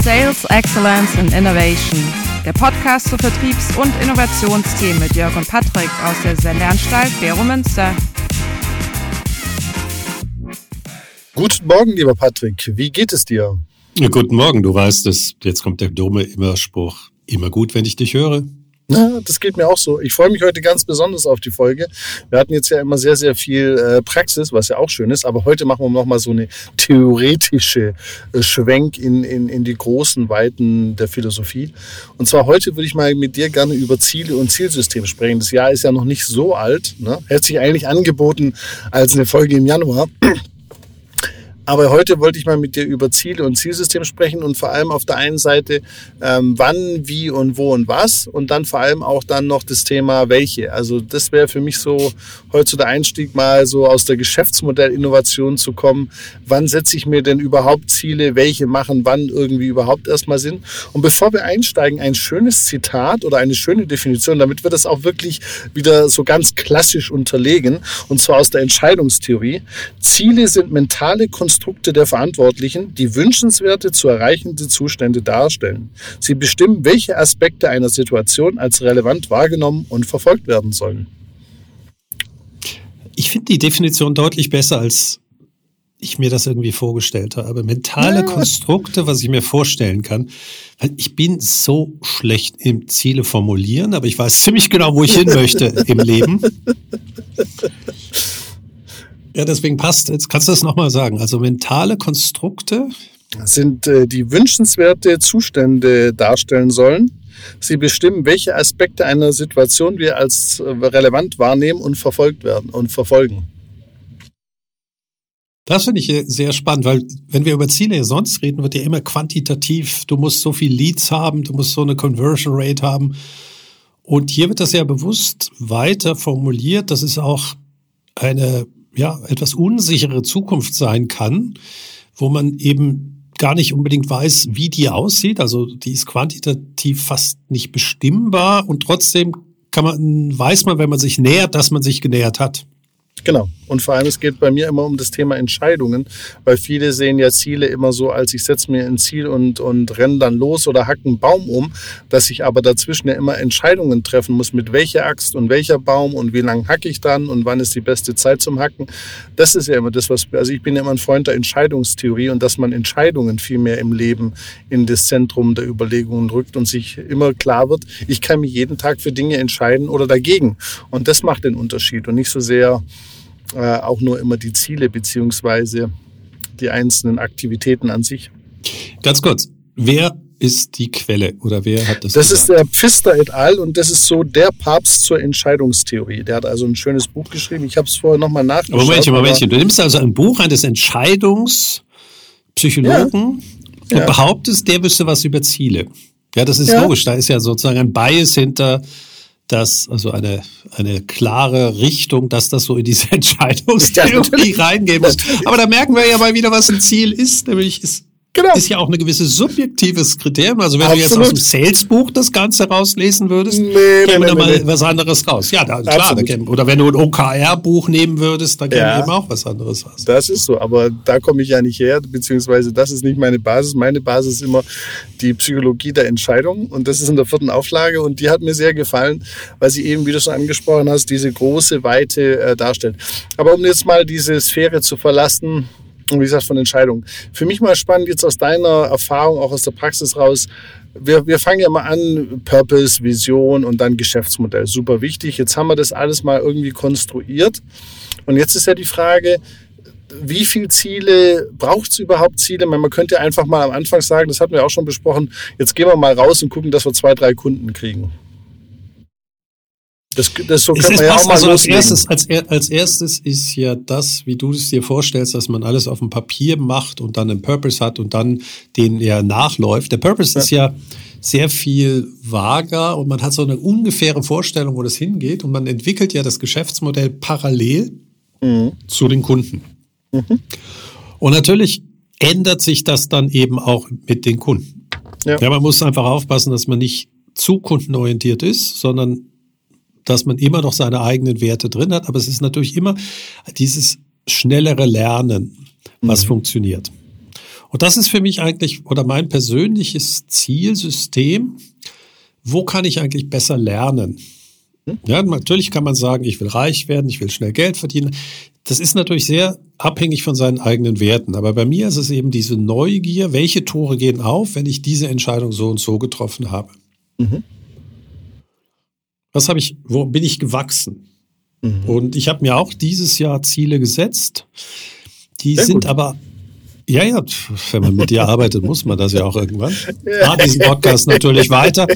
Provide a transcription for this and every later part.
Sales Excellence and Innovation, der Podcast zu Vertriebs- und Innovationsthemen mit Jörg und Patrick aus der Sendeanstalt Vero Münster. Guten Morgen, lieber Patrick. Wie geht es dir? Ja, guten Morgen. Du weißt es, jetzt kommt der dumme Spruch. Immer gut, wenn ich dich höre. Ja, das geht mir auch so. Ich freue mich heute ganz besonders auf die Folge. Wir hatten jetzt ja immer sehr, sehr viel Praxis, was ja auch schön ist. Aber heute machen wir nochmal so eine theoretische Schwenk in die großen Weiten der Philosophie. Und zwar heute würde ich mal mit dir gerne über Ziele und Zielsystem sprechen. Das Jahr ist ja noch nicht so alt, ne? Hätte sich eigentlich angeboten als eine Folge im Januar. Aber heute wollte ich mal mit dir über Ziele und Zielsystem sprechen und vor allem auf der einen Seite wann, wie und wo und was und dann vor allem auch dann noch das Thema welche. Also das wäre für mich so heute so der Einstieg, mal so aus der Geschäftsmodellinnovation zu kommen. Wann setze ich mir denn überhaupt Ziele? Welche machen wann irgendwie überhaupt erstmal Sinn? Und bevor wir einsteigen, ein schönes Zitat oder eine schöne Definition, damit wir das auch wirklich wieder so ganz klassisch unterlegen, und zwar aus der Entscheidungstheorie. Ziele sind mentale Konstrukte der Verantwortlichen, die wünschenswerte zu erreichende Zustände darstellen. Sie bestimmen, welche Aspekte einer Situation als relevant wahrgenommen und verfolgt werden sollen. Ich finde die Definition deutlich besser, als ich mir das irgendwie vorgestellt habe. Mentale Konstrukte, was ich mir vorstellen kann. Weil ich bin so schlecht im Ziele formulieren, aber ich weiß ziemlich genau, wo ich hin möchte im Leben. Ja, deswegen passt. Jetzt kannst du das nochmal sagen. Also mentale Konstrukte sind die wünschenswerte Zustände darstellen sollen. Sie bestimmen, welche Aspekte einer Situation wir als relevant wahrnehmen und verfolgt werden und verfolgen. Das finde ich sehr spannend, weil wenn wir über Ziele sonst reden, wird ja immer quantitativ. Du musst so viel Leads haben, du musst so eine Conversion Rate haben. Und hier wird das ja bewusst weiter formuliert, dass es auch eine etwas unsichere Zukunft sein kann, wo man eben gar nicht unbedingt weiß, wie die aussieht. Also die ist quantitativ fast nicht bestimmbar und trotzdem weiß man, wenn man sich nähert, dass man sich genähert hat. Genau. Und vor allem, es geht bei mir immer um das Thema Entscheidungen, weil viele sehen ja Ziele immer so, als ich setze mir ein Ziel und renne dann los oder hacke einen Baum um, dass ich aber dazwischen ja immer Entscheidungen treffen muss, mit welcher Axt und welcher Baum und wie lange hacke ich dann und wann ist die beste Zeit zum Hacken. Das ist ja immer das, also ich bin ja immer ein Freund der Entscheidungstheorie und dass man Entscheidungen viel mehr im Leben in das Zentrum der Überlegungen rückt und sich immer klar wird, ich kann mich jeden Tag für Dinge entscheiden oder dagegen. Und das macht den Unterschied und nicht so sehr auch nur immer die Ziele beziehungsweise die einzelnen Aktivitäten an sich. Ganz kurz, wer ist die Quelle oder wer hat das gesagt? Das ist der Pfister et al. Und das ist so der Papst zur Entscheidungstheorie. Der hat also ein schönes Buch geschrieben. Ich habe es vorher nochmal nachgeschaut. Momentchen. Du nimmst also ein Buch eines Entscheidungspsychologen und behauptest, der wüsste was über Ziele. Ja, das ist logisch. Da ist ja sozusagen ein Bias hinter, dass also eine klare Richtung, dass das so in diese Entscheidungstheorie reingehen muss. Aber da merken wir ja mal wieder, was ein Ziel ist. Nämlich ist ja auch ein gewisses subjektives Kriterium. Also wenn du jetzt aus dem Sales-Buch das Ganze rauslesen würdest, käme da mal was anderes raus. Ja, klar. Oder wenn du ein OKR-Buch nehmen würdest, dann käme eben auch was anderes raus. Das ist so, aber da komme ich ja nicht her, beziehungsweise das ist nicht meine Basis. Meine Basis ist immer die Psychologie der Entscheidung und das ist in der 4. Auflage und die hat mir sehr gefallen, weil sie eben, wie du schon angesprochen hast, diese große Weite darstellt. Aber um jetzt mal diese Sphäre zu verlassen, und wie gesagt, von Entscheidungen. Für mich mal spannend jetzt aus deiner Erfahrung, auch aus der Praxis raus. Wir fangen ja mal an, Purpose, Vision und dann Geschäftsmodell. Super wichtig. Jetzt haben wir das alles mal irgendwie konstruiert. Und jetzt ist ja die Frage, wie viele Ziele, braucht es überhaupt Ziele? Man könnte ja einfach mal am Anfang sagen, das hatten wir auch schon besprochen, jetzt gehen wir mal raus und gucken, dass wir 2, 3 Kunden kriegen. Das so können wir ja auch mal loslegen. Als erstes ist ja das, wie du es dir vorstellst, dass man alles auf dem Papier macht und dann einen Purpose hat und dann den er nachläuft. Der Purpose ist ja sehr viel vager und man hat so eine ungefähre Vorstellung, wo das hingeht und man entwickelt ja das Geschäftsmodell parallel zu den Kunden. Und natürlich ändert sich das dann eben auch mit den Kunden. Ja, man muss einfach aufpassen, dass man nicht zu kundenorientiert ist, sondern dass man immer noch seine eigenen Werte drin hat. Aber es ist natürlich immer dieses schnellere Lernen, was funktioniert. Und das ist für mich eigentlich, oder mein persönliches Zielsystem, wo kann ich eigentlich besser lernen? Ja, natürlich kann man sagen, ich will reich werden, ich will schnell Geld verdienen. Das ist natürlich sehr abhängig von seinen eigenen Werten. Aber bei mir ist es eben diese Neugier, welche Tore gehen auf, wenn ich diese Entscheidung so und so getroffen habe. Wo bin ich gewachsen? Und ich habe mir auch dieses Jahr Ziele gesetzt. Die sehr sind gut. Aber, ja, wenn man mit dir arbeitet, muss man das ja auch irgendwann. Diesen Podcast natürlich weiter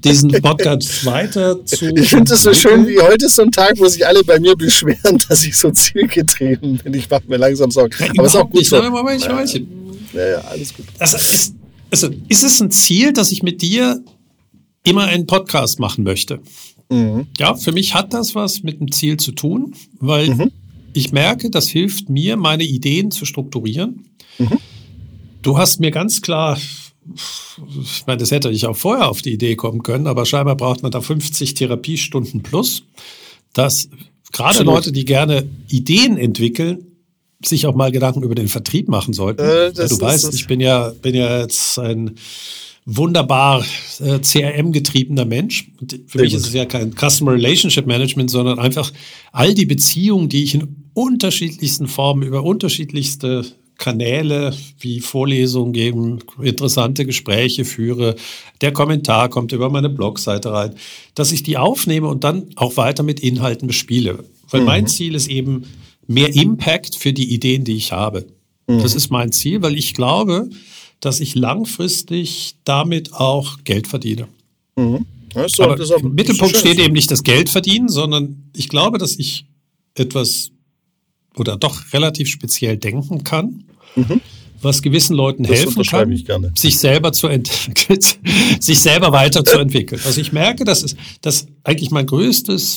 zu. Ich finde es so schön, wie heute ist so ein Tag, wo sich alle bei mir beschweren, dass ich so zielgetrieben bin. Ich mache mir langsam Sorgen. Ja, aber ist auch gut nicht, so. Ja, alles gut. Ist es ein Ziel, dass ich mit dir immer einen Podcast machen möchte? Ja, für mich hat das was mit dem Ziel zu tun, weil ich merke, das hilft mir, meine Ideen zu strukturieren. Du hast mir ganz klar, ich meine, das hätte ich auch vorher auf die Idee kommen können, aber scheinbar braucht man da 50 Therapiestunden plus, dass gerade Leute, die gerne Ideen entwickeln, sich auch mal Gedanken über den Vertrieb machen sollten. Du weißt, ich bin ja jetzt ein wunderbar CRM-getriebener Mensch. Und für mich ist es ja kein Customer Relationship Management, sondern einfach all die Beziehungen, die ich in unterschiedlichsten Formen über unterschiedlichste Kanäle wie Vorlesungen geben, interessante Gespräche führe, der Kommentar kommt über meine Blogseite rein, dass ich die aufnehme und dann auch weiter mit Inhalten bespiele. Weil mein Ziel ist eben mehr Impact für die Ideen, die ich habe. Das ist mein Ziel, weil ich glaube, dass ich langfristig damit auch Geld verdiene. Aber im Mittelpunkt steht eben nicht das Geld verdienen, sondern ich glaube, dass ich etwas oder doch relativ speziell denken kann, was gewissen Leuten helfen kann, sich selber weiterzuentwickeln. Also ich merke, dass eigentlich mein größtes,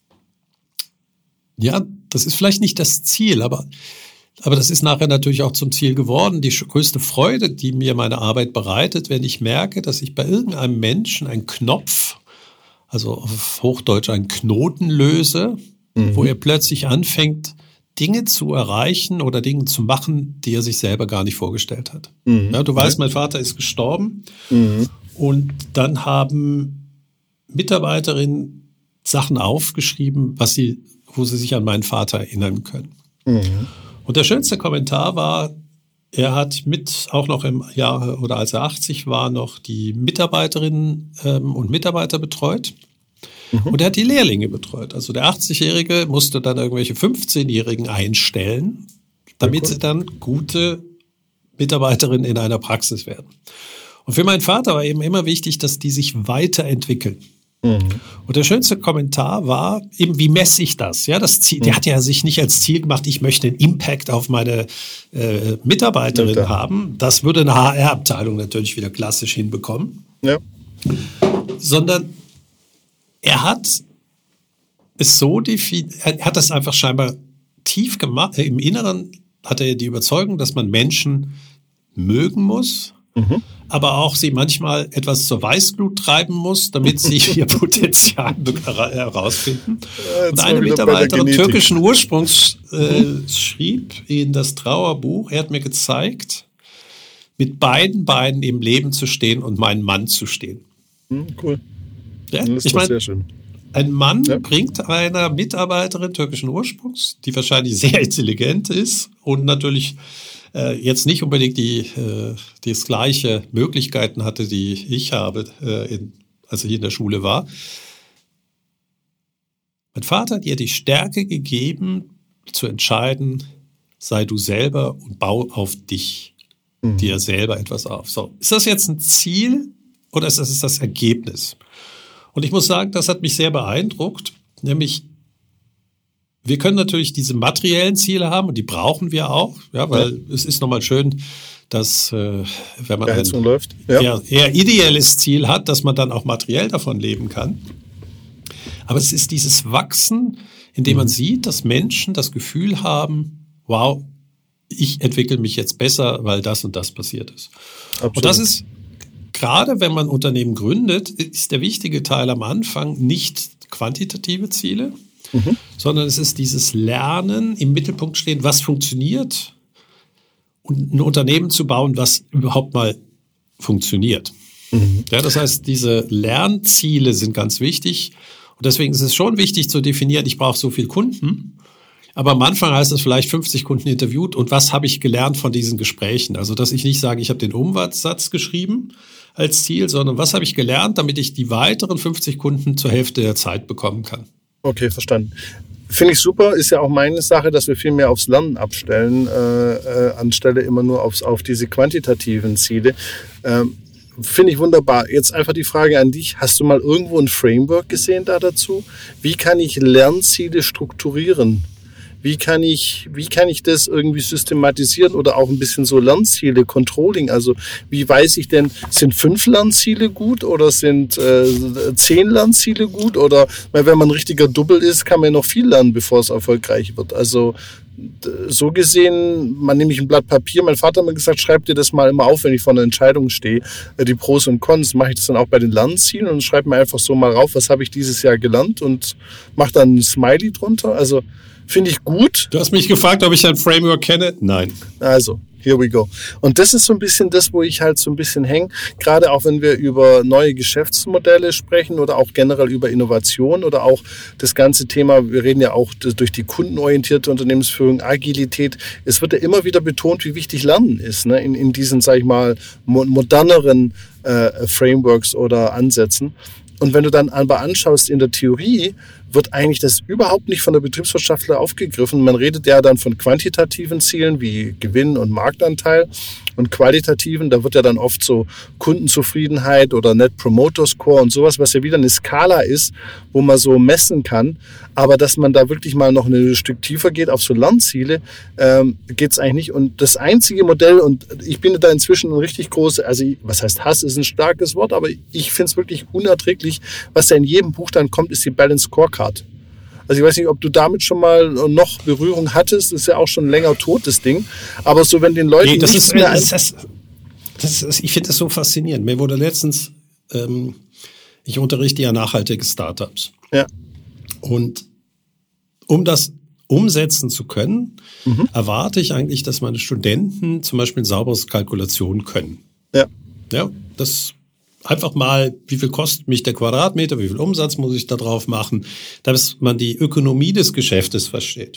ja, das ist vielleicht nicht das Ziel, aber das ist nachher natürlich auch zum Ziel geworden. Die größte Freude, die mir meine Arbeit bereitet, wenn ich merke, dass ich bei irgendeinem Menschen einen Knopf, also auf Hochdeutsch einen Knoten löse, wo er plötzlich anfängt, Dinge zu erreichen oder Dinge zu machen, die er sich selber gar nicht vorgestellt hat. Ja, du weißt, mein Vater ist gestorben und dann haben Mitarbeiterinnen Sachen aufgeschrieben, wo sie sich an meinen Vater erinnern können. Und der schönste Kommentar war, er hat auch noch im Jahr oder als er 80 war, noch die Mitarbeiterinnen und Mitarbeiter betreut. Und er hat die Lehrlinge betreut. Also der 80-Jährige musste dann irgendwelche 15-Jährigen einstellen, damit sie dann gute Mitarbeiterinnen in einer Praxis werden. Und für meinen Vater war eben immer wichtig, dass die sich weiterentwickeln. Und der schönste Kommentar war eben, wie messe ich das? Ja, das Ziel, der hat ja sich nicht als Ziel gemacht, ich möchte einen Impact auf meine Mitarbeiterin haben. Das würde eine HR-Abteilung natürlich wieder klassisch hinbekommen. Ja. Sondern er hat es so definiert, er hat das einfach scheinbar tief gemacht. Im Inneren hat er die Überzeugung, dass man Menschen mögen muss, aber auch sie manchmal etwas zur Weißglut treiben muss, damit sie ihr Potenzial herausfinden. Und eine Mitarbeiterin türkischen Ursprungs schrieb in das Trauerbuch, er hat mir gezeigt, mit beiden Beinen im Leben zu stehen und meinen Mann zu stehen. Cool. Ja, ich meine, ein Mann bringt einer Mitarbeiterin türkischen Ursprungs, die wahrscheinlich sehr intelligent ist und natürlich jetzt nicht unbedingt das gleiche Möglichkeiten hatte, die ich habe, als ich in der Schule war. Mein Vater hat ihr die Stärke gegeben, zu entscheiden, sei du selber und bau auf dich, dir selber etwas auf. So, ist das jetzt ein Ziel oder ist das das Ergebnis? Und ich muss sagen, das hat mich sehr beeindruckt, nämlich wir können natürlich diese materiellen Ziele haben und die brauchen wir auch, ja, weil es ist nochmal schön, dass wenn man ein eher ideelles Ziel hat, dass man dann auch materiell davon leben kann. Aber es ist dieses Wachsen, in dem man sieht, dass Menschen das Gefühl haben, wow, ich entwickle mich jetzt besser, weil das und das passiert ist. Absolut. Und das ist, gerade wenn man Unternehmen gründet, ist der wichtige Teil am Anfang nicht quantitative Ziele, sondern es ist dieses Lernen, im Mittelpunkt stehen, was funktioniert und ein Unternehmen zu bauen, was überhaupt mal funktioniert. Ja, das heißt, diese Lernziele sind ganz wichtig. Und deswegen ist es schon wichtig zu definieren, ich brauche so viele Kunden. Aber am Anfang heißt es vielleicht 50 Kunden interviewt. Und was habe ich gelernt von diesen Gesprächen? Also, dass ich nicht sage, ich habe den Umsatzsatz geschrieben als Ziel, sondern was habe ich gelernt, damit ich die weiteren 50 Kunden zur Hälfte der Zeit bekommen kann. Okay, verstanden. Finde ich super, ist ja auch meine Sache, dass wir viel mehr aufs Lernen abstellen, anstelle immer nur auf diese quantitativen Ziele. Finde ich wunderbar. Jetzt einfach die Frage an dich. Hast du mal irgendwo ein Framework gesehen da dazu? Wie kann ich Lernziele strukturieren? Wie kann ich das irgendwie systematisieren oder auch ein bisschen so Lernziele, Controlling? Also wie weiß ich denn, sind 5 Lernziele gut oder sind 10 Lernziele gut? Oder weil wenn man ein richtiger Double ist, kann man ja noch viel lernen, bevor es erfolgreich wird. Also so gesehen, man nehme ich ein Blatt Papier. Mein Vater hat mir gesagt, schreib dir das mal immer auf, wenn ich vor einer Entscheidung stehe. Die Pros und Cons, mache ich das dann auch bei den Lernzielen und schreibe mir einfach so mal rauf, was habe ich dieses Jahr gelernt und mache dann ein Smiley drunter. Also finde ich gut. Du hast mich gefragt, ob ich ein Framework kenne? Nein. Also, here we go. Und das ist so ein bisschen das, wo ich halt so ein bisschen hänge. Gerade auch, wenn wir über neue Geschäftsmodelle sprechen oder auch generell über Innovation oder auch das ganze Thema, wir reden ja auch durch die kundenorientierte Unternehmensführung, Agilität. Es wird ja immer wieder betont, wie wichtig Lernen ist, ne? In diesen, sag ich mal, moderneren Frameworks oder Ansätzen. Und wenn du dann aber anschaust in der Theorie, wird eigentlich das überhaupt nicht von der Betriebswirtschaftler aufgegriffen. Man redet ja dann von quantitativen Zielen wie Gewinn und Marktanteil und qualitativen, da wird ja dann oft so Kundenzufriedenheit oder Net Promoter Score und sowas, was ja wieder eine Skala ist, wo man so messen kann. Aber dass man da wirklich mal noch ein Stück tiefer geht auf so Lernziele, geht es eigentlich nicht. Und das einzige Modell, und ich bin da inzwischen ein richtig großes, also was heißt Hass, ist ein starkes Wort, aber ich finde es wirklich unerträglich, was da in jedem Buch dann kommt, ist die Balanced Scorecard. Also ich weiß nicht, ob du damit schon mal noch Berührung hattest, ist ja auch schon länger tot, das Ding. Aber so, wenn den Leuten ich finde das so faszinierend. Mir wurde letztens, ich unterrichte ja nachhaltige Startups. Ja. Und um das umsetzen zu können, erwarte ich eigentlich, dass meine Studenten zum Beispiel ein sauberes Kalkulation können. Ja. Ja, das einfach mal, wie viel kostet mich der Quadratmeter, wie viel Umsatz muss ich da drauf machen, dass man die Ökonomie des Geschäftes versteht.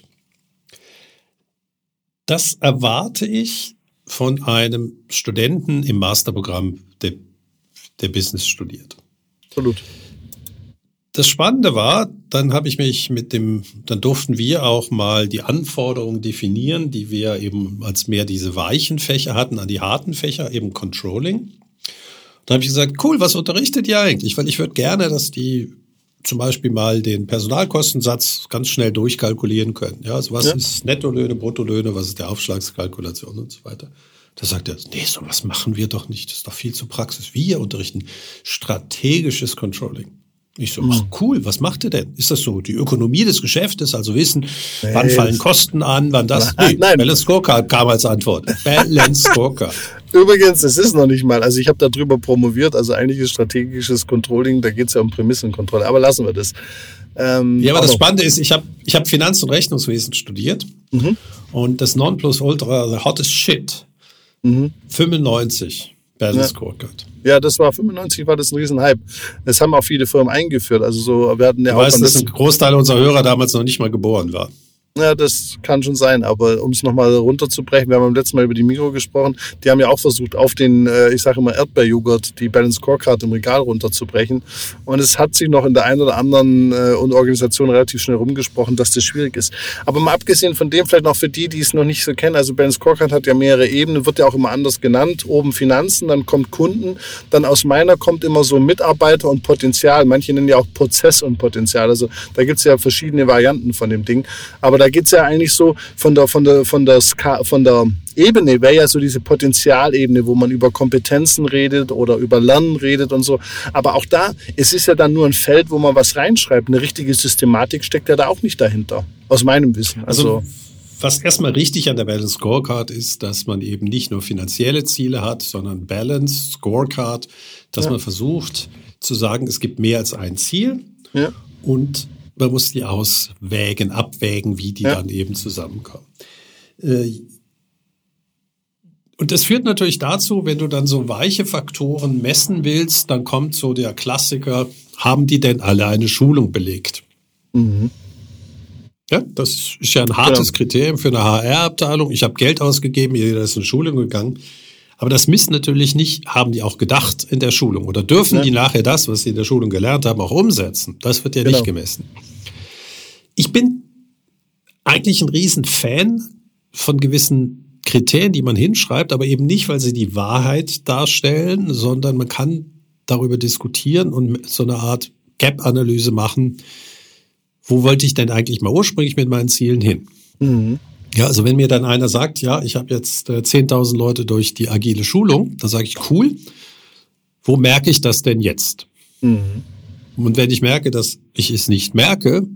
Das erwarte ich von einem Studenten im Masterprogramm, der Business studiert. Absolut. Das Spannende war, dann durften wir auch mal die Anforderungen definieren, die wir eben als mehr diese weichen Fächer hatten, an die harten Fächer, eben Controlling. Dann habe ich gesagt, cool, was unterrichtet ihr eigentlich? Weil ich würde gerne, dass die zum Beispiel mal den Personalkostensatz ganz schnell durchkalkulieren können. Ja, also was ist Nettolöhne, Bruttolöhne, was ist der Aufschlagskalkulation und so weiter. Da sagt er, nee, sowas machen wir doch nicht, das ist doch viel zu Praxis. Wir unterrichten strategisches Controlling. Ich so, ach cool, was macht ihr denn? Ist das so die Ökonomie des Geschäftes, also wissen, wann fallen Kosten an, wann das? Nein. Balanced Scorecard kam als Antwort. Balanced Scorecard. Übrigens, das ist noch nicht mal, also ich habe darüber promoviert, also eigentlich ist strategisches Controlling, da geht es ja um Prämissenkontrolle, aber lassen wir das. Ja, aber das Spannende ist, ich hab Finanz- und Rechnungswesen studiert und das Nonplusultra, the hottest shit, 95 Balanced Scorecard. Ja, das war 95, war das ein Riesenhype. Das haben auch viele Firmen eingeführt. Also so, wir hatten ja auch. Du weißt, dass ein Großteil unserer Hörer damals noch nicht mal geboren war. Ja, das kann schon sein, aber um es nochmal runterzubrechen, wir haben beim letzten Mal über die Migros gesprochen, die haben ja auch versucht, auf den, ich sage immer Erdbeerjoghurt, die Balanced Scorecard im Regal runterzubrechen. Und es hat sich noch in der einen oder anderen Organisation relativ schnell rumgesprochen, dass das schwierig ist. Aber mal abgesehen von dem, vielleicht noch für die es noch nicht so kennen, also Balanced Scorecard hat ja mehrere Ebenen, wird ja auch immer anders genannt. Oben Finanzen, dann kommt Kunden, dann aus meiner kommt immer so Mitarbeiter und Potenzial. Manche nennen ja auch Prozess und Potenzial. Also da gibt es ja verschiedene Varianten von dem Ding. Aber da geht es ja eigentlich so von der Ebene, wäre ja so diese Potenzialebene, wo man über Kompetenzen redet oder über Lernen redet und so. Aber auch da, es ist ja dann nur ein Feld, wo man was reinschreibt. Eine richtige Systematik steckt ja da auch nicht dahinter, aus meinem Wissen. Also was erstmal richtig an der Balanced Scorecard ist, dass man eben nicht nur finanzielle Ziele hat, sondern Balanced Scorecard, dass man versucht zu sagen, es gibt mehr als ein Ziel und man muss die abwägen, wie die dann eben zusammenkommen. Und das führt natürlich dazu, wenn du dann so weiche Faktoren messen willst, dann kommt so der Klassiker, haben die denn alle eine Schulung belegt? Mhm. Ja, das ist ja ein hartes Kriterium für eine HR-Abteilung. Ich habe Geld ausgegeben, jeder ist in Schulung gegangen. Aber das misst natürlich nicht, haben die auch gedacht in der Schulung oder dürfen die nachher das, was sie in der Schulung gelernt haben, auch umsetzen. Das wird ja nicht gemessen. Ich bin eigentlich ein Riesenfan von gewissen Kriterien, die man hinschreibt, aber eben nicht, weil sie die Wahrheit darstellen, sondern man kann darüber diskutieren und so eine Art Gap-Analyse machen. Wo wollte ich denn eigentlich mal ursprünglich mit meinen Zielen hin? Mhm. Ja, also wenn mir dann einer sagt, ja, ich habe jetzt 10.000 Leute durch die agile Schulung, dann sage ich, cool, wo merke ich das denn jetzt? Mhm. Und wenn ich merke, dass ich es nicht merke,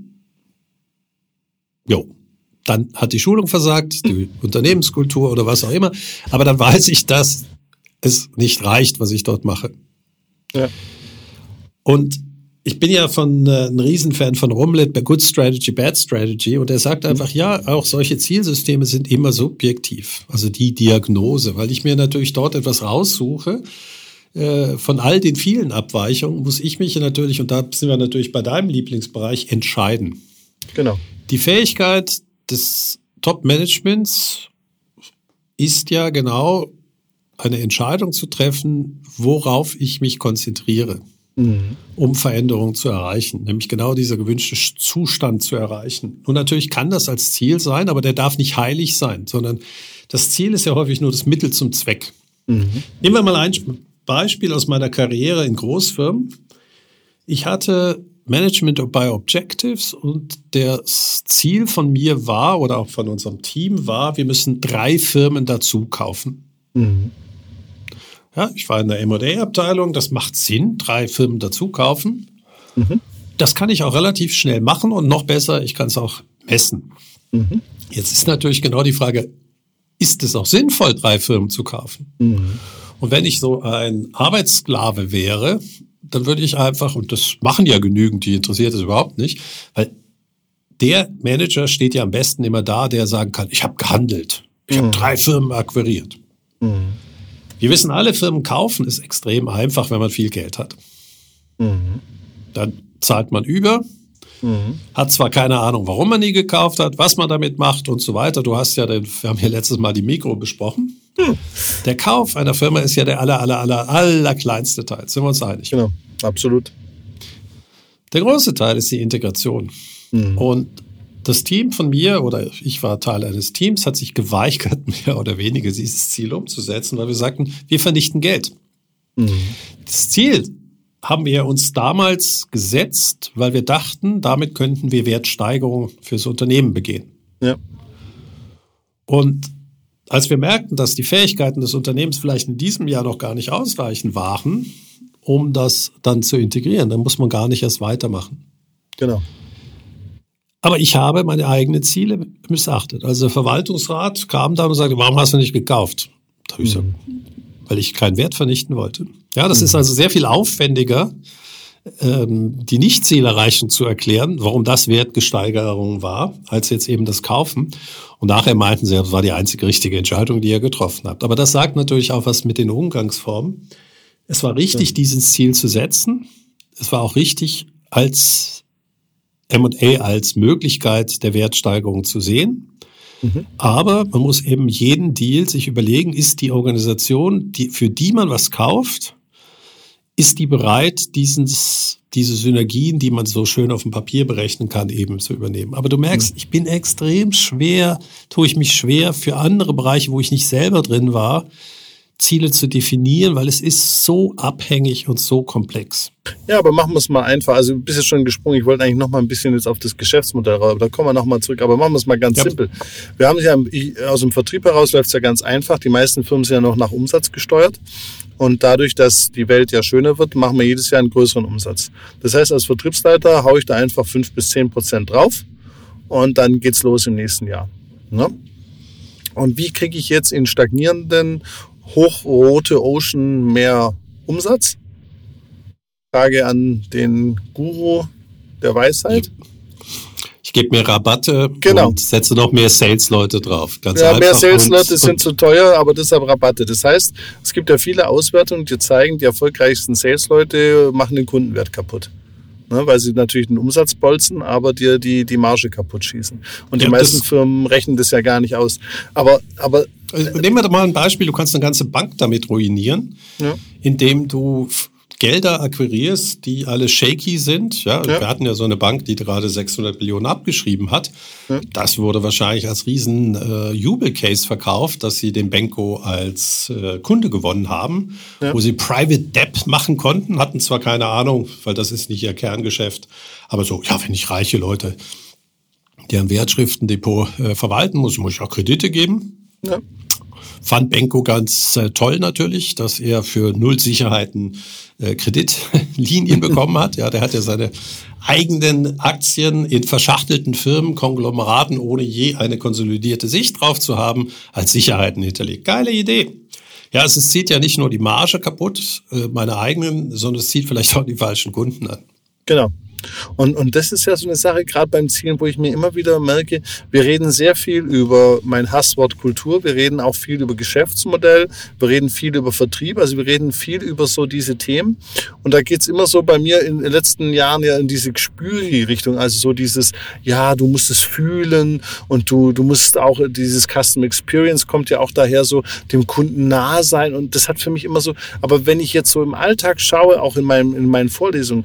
dann hat die Schulung versagt, die Unternehmenskultur oder was auch immer. Aber dann weiß ich, dass es nicht reicht, was ich dort mache. Ja. Und ich bin ja ein Riesenfan von Rumlet bei Good Strategy, Bad Strategy. Und er sagt einfach, ja, auch solche Zielsysteme sind immer subjektiv. Also die Diagnose, weil ich mir natürlich dort etwas raussuche. Von all den vielen Abweichungen muss ich mich natürlich, und da sind wir natürlich bei deinem Lieblingsbereich, entscheiden. Genau. Die Fähigkeit des Top-Managements ist ja genau eine Entscheidung zu treffen, worauf ich mich konzentriere, um Veränderungen zu erreichen, nämlich genau dieser gewünschte Zustand zu erreichen. Und natürlich kann das als Ziel sein, aber der darf nicht heilig sein, sondern das Ziel ist ja häufig nur das Mittel zum Zweck. Nehmen wir mal ein Beispiel aus meiner Karriere in Großfirmen. Ich hatte Management by Objectives und das Ziel von mir war oder auch von unserem Team war, wir müssen 3 Firmen dazu kaufen. Mhm. Ja, ich war in der M&A-Abteilung, das macht Sinn, 3 Firmen dazu kaufen. Mhm. Das kann ich auch relativ schnell machen und noch besser, ich kann es auch messen. Mhm. Jetzt ist natürlich genau die Frage, ist es auch sinnvoll, 3 Firmen zu kaufen? Mhm. Und wenn ich so ein Arbeitssklave wäre, dann würde ich einfach, und das machen ja genügend, die interessiert es überhaupt nicht, weil der Manager steht ja am besten immer da, der sagen kann, ich habe gehandelt, ich habe 3 Firmen akquiriert. Mhm. Wir wissen alle, Firmen kaufen ist extrem einfach, wenn man viel Geld hat. Mhm. Dann zahlt man über, hat zwar keine Ahnung, warum man die gekauft hat, was man damit macht und so weiter. Wir haben ja letztes Mal die Mikro besprochen. Der Kauf einer Firma ist ja der allerkleinste Teil, sind wir uns einig? Genau, absolut. Der große Teil ist die Integration. Und das Team von mir, oder ich war Teil eines Teams, hat sich geweigert, mehr oder weniger dieses Ziel umzusetzen, weil wir sagten, wir vernichten Geld. Das Ziel haben wir uns damals gesetzt, weil wir dachten, damit könnten wir Wertsteigerung fürs Unternehmen begehen. Ja. Und als wir merkten, dass die Fähigkeiten des Unternehmens vielleicht in diesem Jahr noch gar nicht ausreichend waren, um das dann zu integrieren, dann muss man gar nicht erst weitermachen. Genau. Aber ich habe meine eigenen Ziele missachtet. Also der Verwaltungsrat kam dann und sagte, warum hast du nicht gekauft? Da habe ich gesagt, weil ich keinen Wert vernichten wollte. Ja, das ist also sehr viel aufwendiger, die Nicht-Zielerreichung zu erklären, warum das Wertgesteigerung war, als jetzt eben das Kaufen. Und nachher meinten sie, das war die einzige richtige Entscheidung, die ihr getroffen habt. Aber das sagt natürlich auch was mit den Umgangsformen. Es war richtig, dieses Ziel zu setzen. Es war auch richtig, als M&A als Möglichkeit der Wertsteigerung zu sehen. Aber man muss eben jeden Deal sich überlegen, ist die Organisation, für die man was kauft, ist die bereit, diese Synergien, die man so schön auf dem Papier berechnen kann, eben zu übernehmen. Aber du merkst, ich bin extrem tue ich mich schwer für andere Bereiche, wo ich nicht selber drin war, Ziele zu definieren, weil es ist so abhängig und so komplex. Ja, aber machen wir es mal einfach. Also du bist jetzt schon gesprungen. Ich wollte eigentlich noch mal ein bisschen jetzt auf das Geschäftsmodell raus, aber da kommen wir noch mal zurück. Aber machen wir es mal ganz simpel. Wir haben es ja aus dem Vertrieb heraus läuft es ja ganz einfach. Die meisten Firmen sind ja noch nach Umsatz gesteuert. Und dadurch, dass die Welt ja schöner wird, machen wir jedes Jahr einen größeren Umsatz. Das heißt, als Vertriebsleiter haue ich da einfach 5-10% drauf und dann geht's los im nächsten Jahr. Ne? Und wie kriege ich jetzt in stagnierenden hochrote Ocean mehr Umsatz? Frage an den Guru der Weisheit. Ich gebe mir Rabatte und setze noch mehr Sales-Leute drauf. Ganz einfach. Mehr Sales-Leute sind zu teuer, aber deshalb Rabatte. Das heißt, es gibt ja viele Auswertungen, die zeigen, die erfolgreichsten Sales-Leute machen den Kundenwert kaputt. Ne, weil sie natürlich den Umsatz bolzen, aber dir die Marge kaputt schießen. Und die meisten Firmen rechnen das ja gar nicht aus. Aber nehmen wir doch mal ein Beispiel. Du kannst eine ganze Bank damit ruinieren, indem du Gelder akquirierst, die alle shaky sind. Ja, wir hatten ja so eine Bank, die gerade 600 Millionen abgeschrieben hat. Ja. Das wurde wahrscheinlich als riesen Jubelcase verkauft, dass sie den Benko als Kunde gewonnen haben, wo sie Private Debt machen konnten, hatten zwar keine Ahnung, weil das ist nicht ihr Kerngeschäft, aber so, ja, wenn ich reiche Leute, deren Wertschriftendepot verwalten muss ich auch Kredite geben. Ja. Fand Benko ganz toll natürlich, dass er für null Sicherheiten Kreditlinien bekommen hat. Ja, der hat ja seine eigenen Aktien in verschachtelten Firmen, Konglomeraten, ohne je eine konsolidierte Sicht drauf zu haben, als Sicherheiten hinterlegt. Geile Idee. Ja, es zieht ja nicht nur die Marge kaputt, meine eigenen, sondern es zieht vielleicht auch die falschen Kunden an. Genau. Und das ist ja so eine Sache, gerade beim Zielen, wo ich mir immer wieder merke, wir reden sehr viel über mein Hasswort Kultur, wir reden auch viel über Geschäftsmodell, wir reden viel über Vertrieb, also wir reden viel über so diese Themen. Und da geht's immer so bei mir in den letzten Jahren ja in diese Gespüri-Richtung, also so dieses, ja, du musst es fühlen und du musst auch, dieses Custom Experience kommt ja auch daher so, dem Kunden nah sein, und das hat für mich immer so, aber wenn ich jetzt so im Alltag schaue, auch in meinen Vorlesungen,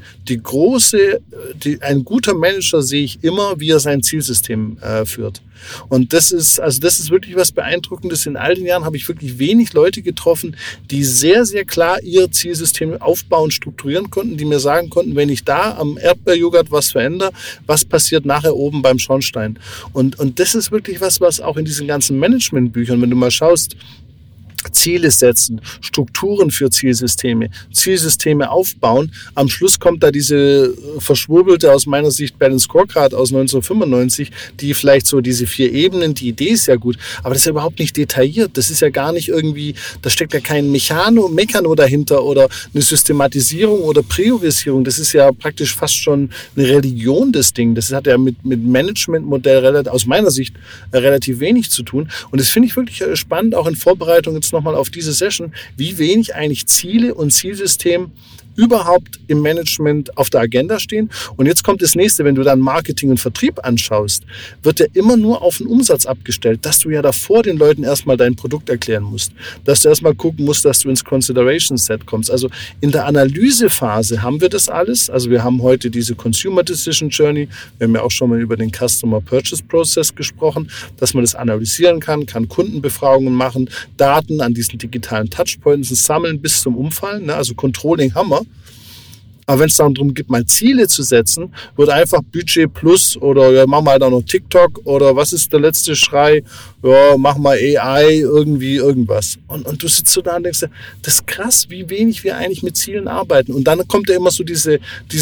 ein guter Manager sehe ich immer, wie er sein Zielsystem führt. Und das ist wirklich was Beeindruckendes. In all den Jahren habe ich wirklich wenig Leute getroffen, die sehr, sehr klar ihr Zielsystem aufbauen, strukturieren konnten, die mir sagen konnten, wenn ich da am Erdbeerjoghurt was verändere, was passiert nachher oben beim Schornstein. Und das ist wirklich was auch in diesen ganzen Managementbüchern, wenn du mal schaust, Ziele setzen, Strukturen für Zielsysteme aufbauen. Am Schluss kommt da diese verschwurbelte, aus meiner Sicht, Balanced Scorecard aus 1995, die vielleicht so diese 4 Ebenen, die Idee ist ja gut, aber das ist ja überhaupt nicht detailliert. Das ist ja gar nicht irgendwie, da steckt ja kein Mekano dahinter oder eine Systematisierung oder Priorisierung. Das ist ja praktisch fast schon eine Religion, das Ding. Das hat ja mit Managementmodell aus meiner Sicht relativ wenig zu tun. Und das finde ich wirklich spannend, auch in Vorbereitung jetzt nochmal auf diese Session, wie wenig eigentlich Ziele und Zielsystem überhaupt im Management auf der Agenda stehen. Und jetzt kommt das nächste, wenn du dann Marketing und Vertrieb anschaust, wird ja immer nur auf den Umsatz abgestellt, dass du ja davor den Leuten erstmal dein Produkt erklären musst, dass du erstmal gucken musst, dass du ins Consideration Set kommst. Also in der Analysephase haben wir das alles. Also wir haben heute diese Consumer Decision Journey. Wir haben ja auch schon mal über den Customer Purchase Process gesprochen, dass man das analysieren kann Kundenbefragungen machen, Daten an diesen digitalen Touchpoints sammeln bis zum Umfallen. Also Controlling haben wir. Aber wenn es darum geht, mal Ziele zu setzen, wird einfach Budget plus oder ja, machen wir halt auch noch TikTok oder was ist der letzte Schrei? Ja, mach mal AI, irgendwie irgendwas. Und du sitzt so da und denkst, das ist krass, wie wenig wir eigentlich mit Zielen arbeiten. Und dann kommt ja immer so dieses,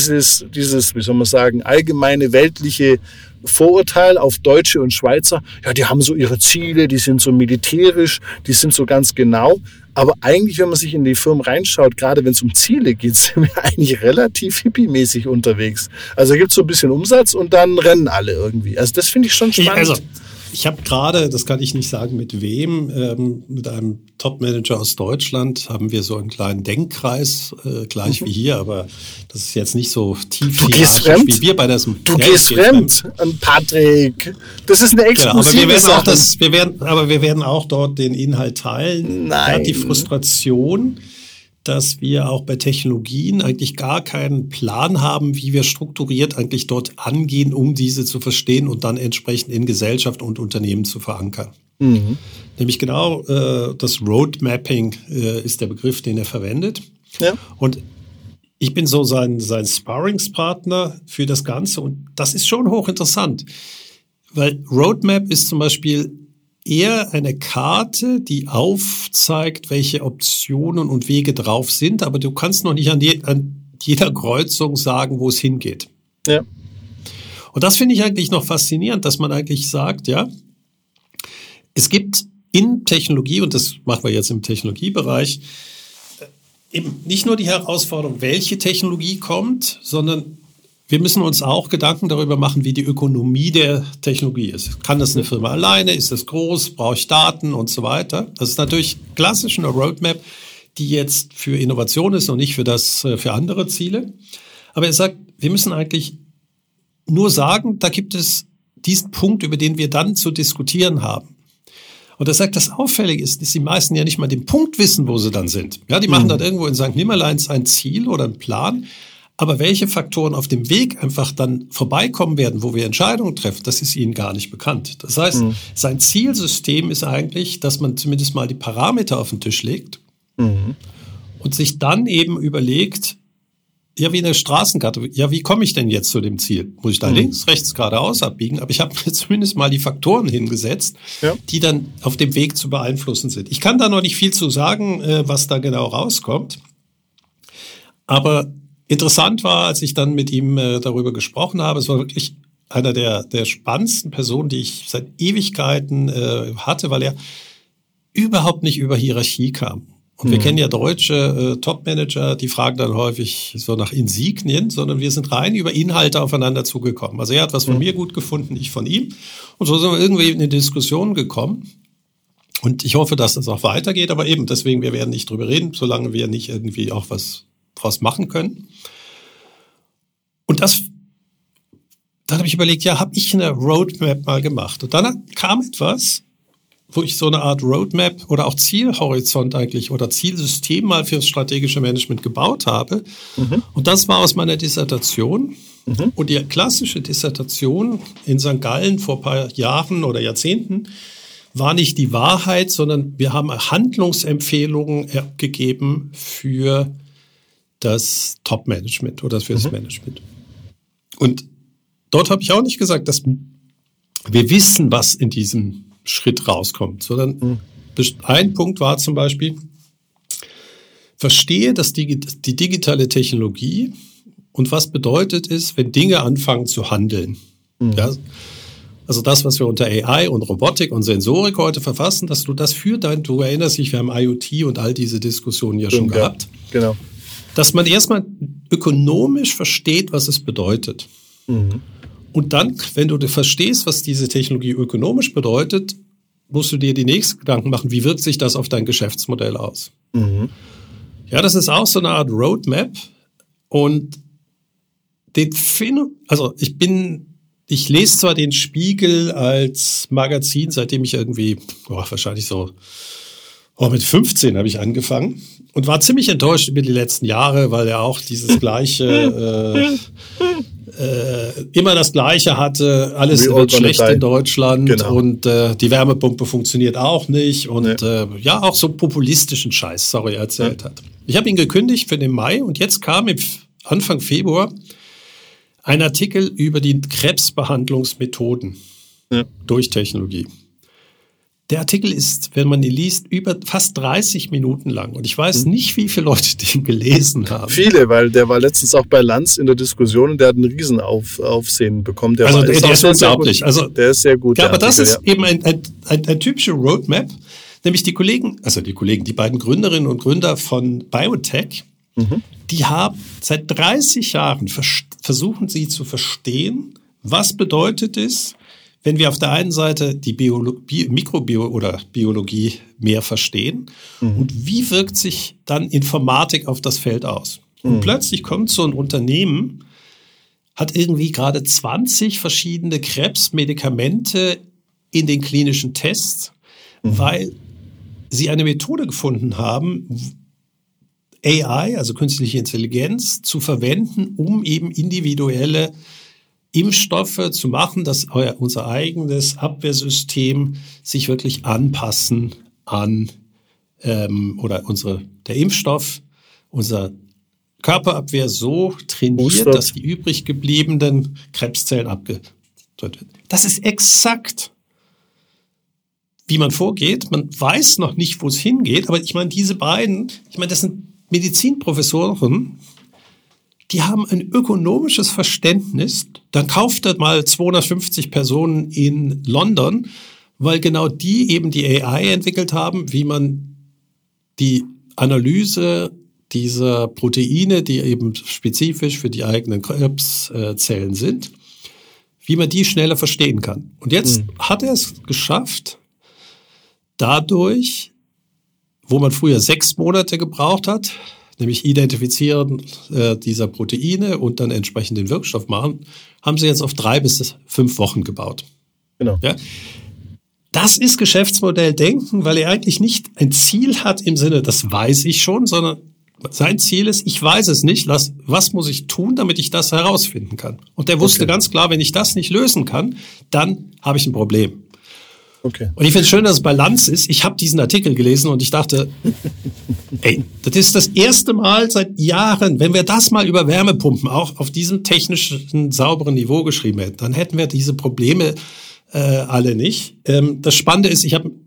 wie soll man sagen, allgemeine weltliche Vorurteil auf Deutsche und Schweizer. Ja, die haben so ihre Ziele, die sind so militärisch, die sind so ganz genau. Aber eigentlich, wenn man sich in die Firmen reinschaut, gerade wenn es um Ziele geht, sind wir eigentlich relativ hippie-mäßig unterwegs. Also da gibt es so ein bisschen Umsatz und dann rennen alle irgendwie. Also das finde ich schon spannend. Ich habe gerade, das kann ich nicht sagen mit wem, mit einem Top-Manager aus Deutschland haben wir so einen kleinen Denkkreis, gleich wie hier, aber das ist jetzt nicht so tief wie wir bei das. Du gehst fremd, Patrick. Das ist eine exklusive Sache. Aber wir werden auch dort den Inhalt teilen. Nein. Ja, die Frustration, dass wir auch bei Technologien eigentlich gar keinen Plan haben, wie wir strukturiert eigentlich dort angehen, um diese zu verstehen und dann entsprechend in Gesellschaft und Unternehmen zu verankern. Mhm. Nämlich genau das Roadmapping ist der Begriff, den er verwendet. Ja. Und ich bin so sein Sparringspartner für das Ganze und das ist schon hochinteressant, weil Roadmap ist zum Beispiel eher eine Karte, die aufzeigt, welche Optionen und Wege drauf sind, aber du kannst noch nicht an jeder Kreuzung sagen, wo es hingeht. Ja. Und das finde ich eigentlich noch faszinierend, dass man eigentlich sagt, ja, es gibt in Technologie, und das machen wir jetzt im Technologiebereich, eben nicht nur die Herausforderung, welche Technologie kommt, sondern wir müssen uns auch Gedanken darüber machen, wie die Ökonomie der Technologie ist. Kann das eine Firma alleine? Ist das groß? Brauche ich Daten und so weiter? Das ist natürlich klassisch eine Roadmap, die jetzt für Innovation ist und nicht für andere Ziele. Aber er sagt, wir müssen eigentlich nur sagen, da gibt es diesen Punkt, über den wir dann zu diskutieren haben. Und er sagt, das Auffällige ist, dass die meisten ja nicht mal den Punkt wissen, wo sie dann sind. Ja, die machen dann irgendwo in St. Nimmerleins ein Ziel oder einen Plan. Aber welche Faktoren auf dem Weg einfach dann vorbeikommen werden, wo wir Entscheidungen treffen, das ist ihnen gar nicht bekannt. Das heißt, sein Zielsystem ist eigentlich, dass man zumindest mal die Parameter auf den Tisch legt und sich dann eben überlegt, ja, wie eine Straßenkarte, ja, wie komme ich denn jetzt zu dem Ziel? Muss ich da links, rechts, geradeaus abbiegen? Aber ich habe mir zumindest mal die Faktoren hingesetzt, die dann auf dem Weg zu beeinflussen sind. Ich kann da noch nicht viel zu sagen, was da genau rauskommt. Aber interessant war, als ich dann mit ihm darüber gesprochen habe, es war wirklich einer der spannendsten Personen, die ich seit Ewigkeiten hatte, weil er überhaupt nicht über Hierarchie kam. Und wir kennen ja deutsche Top-Manager, die fragen dann häufig so nach Insignien, sondern wir sind rein über Inhalte aufeinander zugekommen. Also er hat was von mir gut gefunden, ich von ihm. Und so sind wir irgendwie in eine Diskussion gekommen. Und ich hoffe, dass das auch weitergeht. Aber eben deswegen, wir werden nicht drüber reden, solange wir nicht irgendwie auch was draus machen können. Und dann habe ich überlegt, ja, habe ich eine Roadmap mal gemacht? Und dann kam etwas, wo ich so eine Art Roadmap oder auch Zielhorizont eigentlich oder Zielsystem mal fürs strategische Management gebaut habe. Und das war aus meiner Dissertation. Und die klassische Dissertation in St. Gallen vor ein paar Jahren oder Jahrzehnten war nicht die Wahrheit, sondern wir haben Handlungsempfehlungen gegeben für das Top-Management oder für das Management. Und dort habe ich auch nicht gesagt, dass wir wissen, was in diesem Schritt rauskommt, sondern ein Punkt war zum Beispiel, verstehe die digitale Technologie und was bedeutet es, wenn Dinge anfangen zu handeln. Ja? Also das, was wir unter AI und Robotik und Sensorik heute verfassen, dass du das du erinnerst dich, wir haben IoT und all diese Diskussionen ja schon gehabt. Genau. Dass man erstmal ökonomisch versteht, was es bedeutet. Und dann, wenn du verstehst, was diese Technologie ökonomisch bedeutet, musst du dir die nächsten Gedanken machen, wie wirkt sich das auf dein Geschäftsmodell aus? Ja, das ist auch so eine Art Roadmap. Und ich lese zwar den Spiegel als Magazin, seitdem ich irgendwie, wahrscheinlich so, mit 15 habe ich angefangen und war ziemlich enttäuscht über die letzten Jahre, weil er auch dieses gleiche, immer das Gleiche hatte, alles wird schlecht in Deutschland und die Wärmepumpe funktioniert auch nicht und auch so populistischen Scheiß, erzählt hat. Ich habe ihn gekündigt für den Mai und jetzt kam Anfang Februar ein Artikel über die Krebsbehandlungsmethoden durch Technologie. Der Artikel ist, wenn man ihn liest, über fast 30 Minuten lang. Und ich weiß nicht, wie viele Leute den gelesen haben. Viele, weil der war letztens auch bei Lanz in der Diskussion und der hat einen riesen Aufsehen bekommen. Der ist unglaublich. Also, der ist sehr gut. Ja, aber das ist eben ein typischer Roadmap. Nämlich die beiden Gründerinnen und Gründer von BioNTech, die haben seit 30 Jahren versuchen sie zu verstehen, was bedeutet es, wenn wir auf der einen Seite die Biologie mehr verstehen und wie wirkt sich dann Informatik auf das Feld aus? Und plötzlich kommt so ein Unternehmen, hat irgendwie gerade 20 verschiedene Krebsmedikamente in den klinischen Tests, weil sie eine Methode gefunden haben, AI, also künstliche Intelligenz, zu verwenden, um eben individuelle Impfstoffe zu machen, dass unser eigenes Abwehrsystem sich wirklich anpassen an der Impfstoff, unsere Körperabwehr so trainiert, dass die übrig gebliebenen Krebszellen abgetötet werden. Das ist exakt, wie man vorgeht. Man weiß noch nicht, wo es hingeht, aber ich meine, das sind Medizinprofessoren, die haben ein ökonomisches Verständnis. Dann kauft er mal 250 Personen in London, weil genau die eben die AI entwickelt haben, wie man die Analyse dieser Proteine, die eben spezifisch für die eigenen Krebszellen sind, wie man die schneller verstehen kann. Und jetzt hat er es geschafft, dadurch, wo man früher 6 Monate gebraucht hat, nämlich Identifizieren dieser Proteine und dann entsprechend den Wirkstoff machen, haben sie jetzt auf 3 bis 5 Wochen gebaut. Genau. Ja? Das ist Geschäftsmodelldenken, weil er eigentlich nicht ein Ziel hat im Sinne, das weiß ich schon, sondern sein Ziel ist, ich weiß es nicht, was muss ich tun, damit ich das herausfinden kann. Und der wusste ganz klar, wenn ich das nicht lösen kann, dann habe ich ein Problem. Okay. Und ich finde es schön, dass es Balance ist. Ich habe diesen Artikel gelesen und ich dachte, ey, das ist das erste Mal seit Jahren, wenn wir das mal über Wärmepumpen auch auf diesem technischen, sauberen Niveau geschrieben hätten, dann hätten wir diese Probleme alle nicht. Das Spannende ist,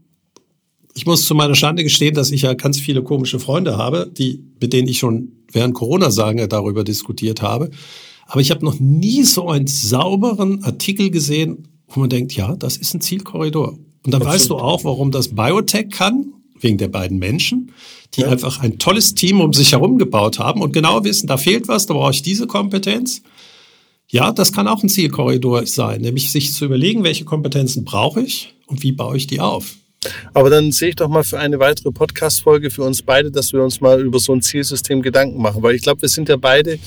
ich muss zu meiner Schande gestehen, dass ich ja ganz viele komische Freunde habe, mit denen ich schon während Corona darüber diskutiert habe. Aber ich habe noch nie so einen sauberen Artikel gesehen, wo man denkt, ja, das ist ein Zielkorridor. Und dann weißt du auch, warum das Biotech kann, wegen der beiden Menschen, die einfach ein tolles Team um sich herum gebaut haben und genau wissen, da fehlt was, da brauche ich diese Kompetenz. Ja, das kann auch ein Zielkorridor sein, nämlich sich zu überlegen, welche Kompetenzen brauche ich und wie baue ich die auf. Aber dann sehe ich doch mal für eine weitere Podcast-Folge für uns beide, dass wir uns mal über so ein Zielsystem Gedanken machen. Weil ich glaube, wir sind ja beide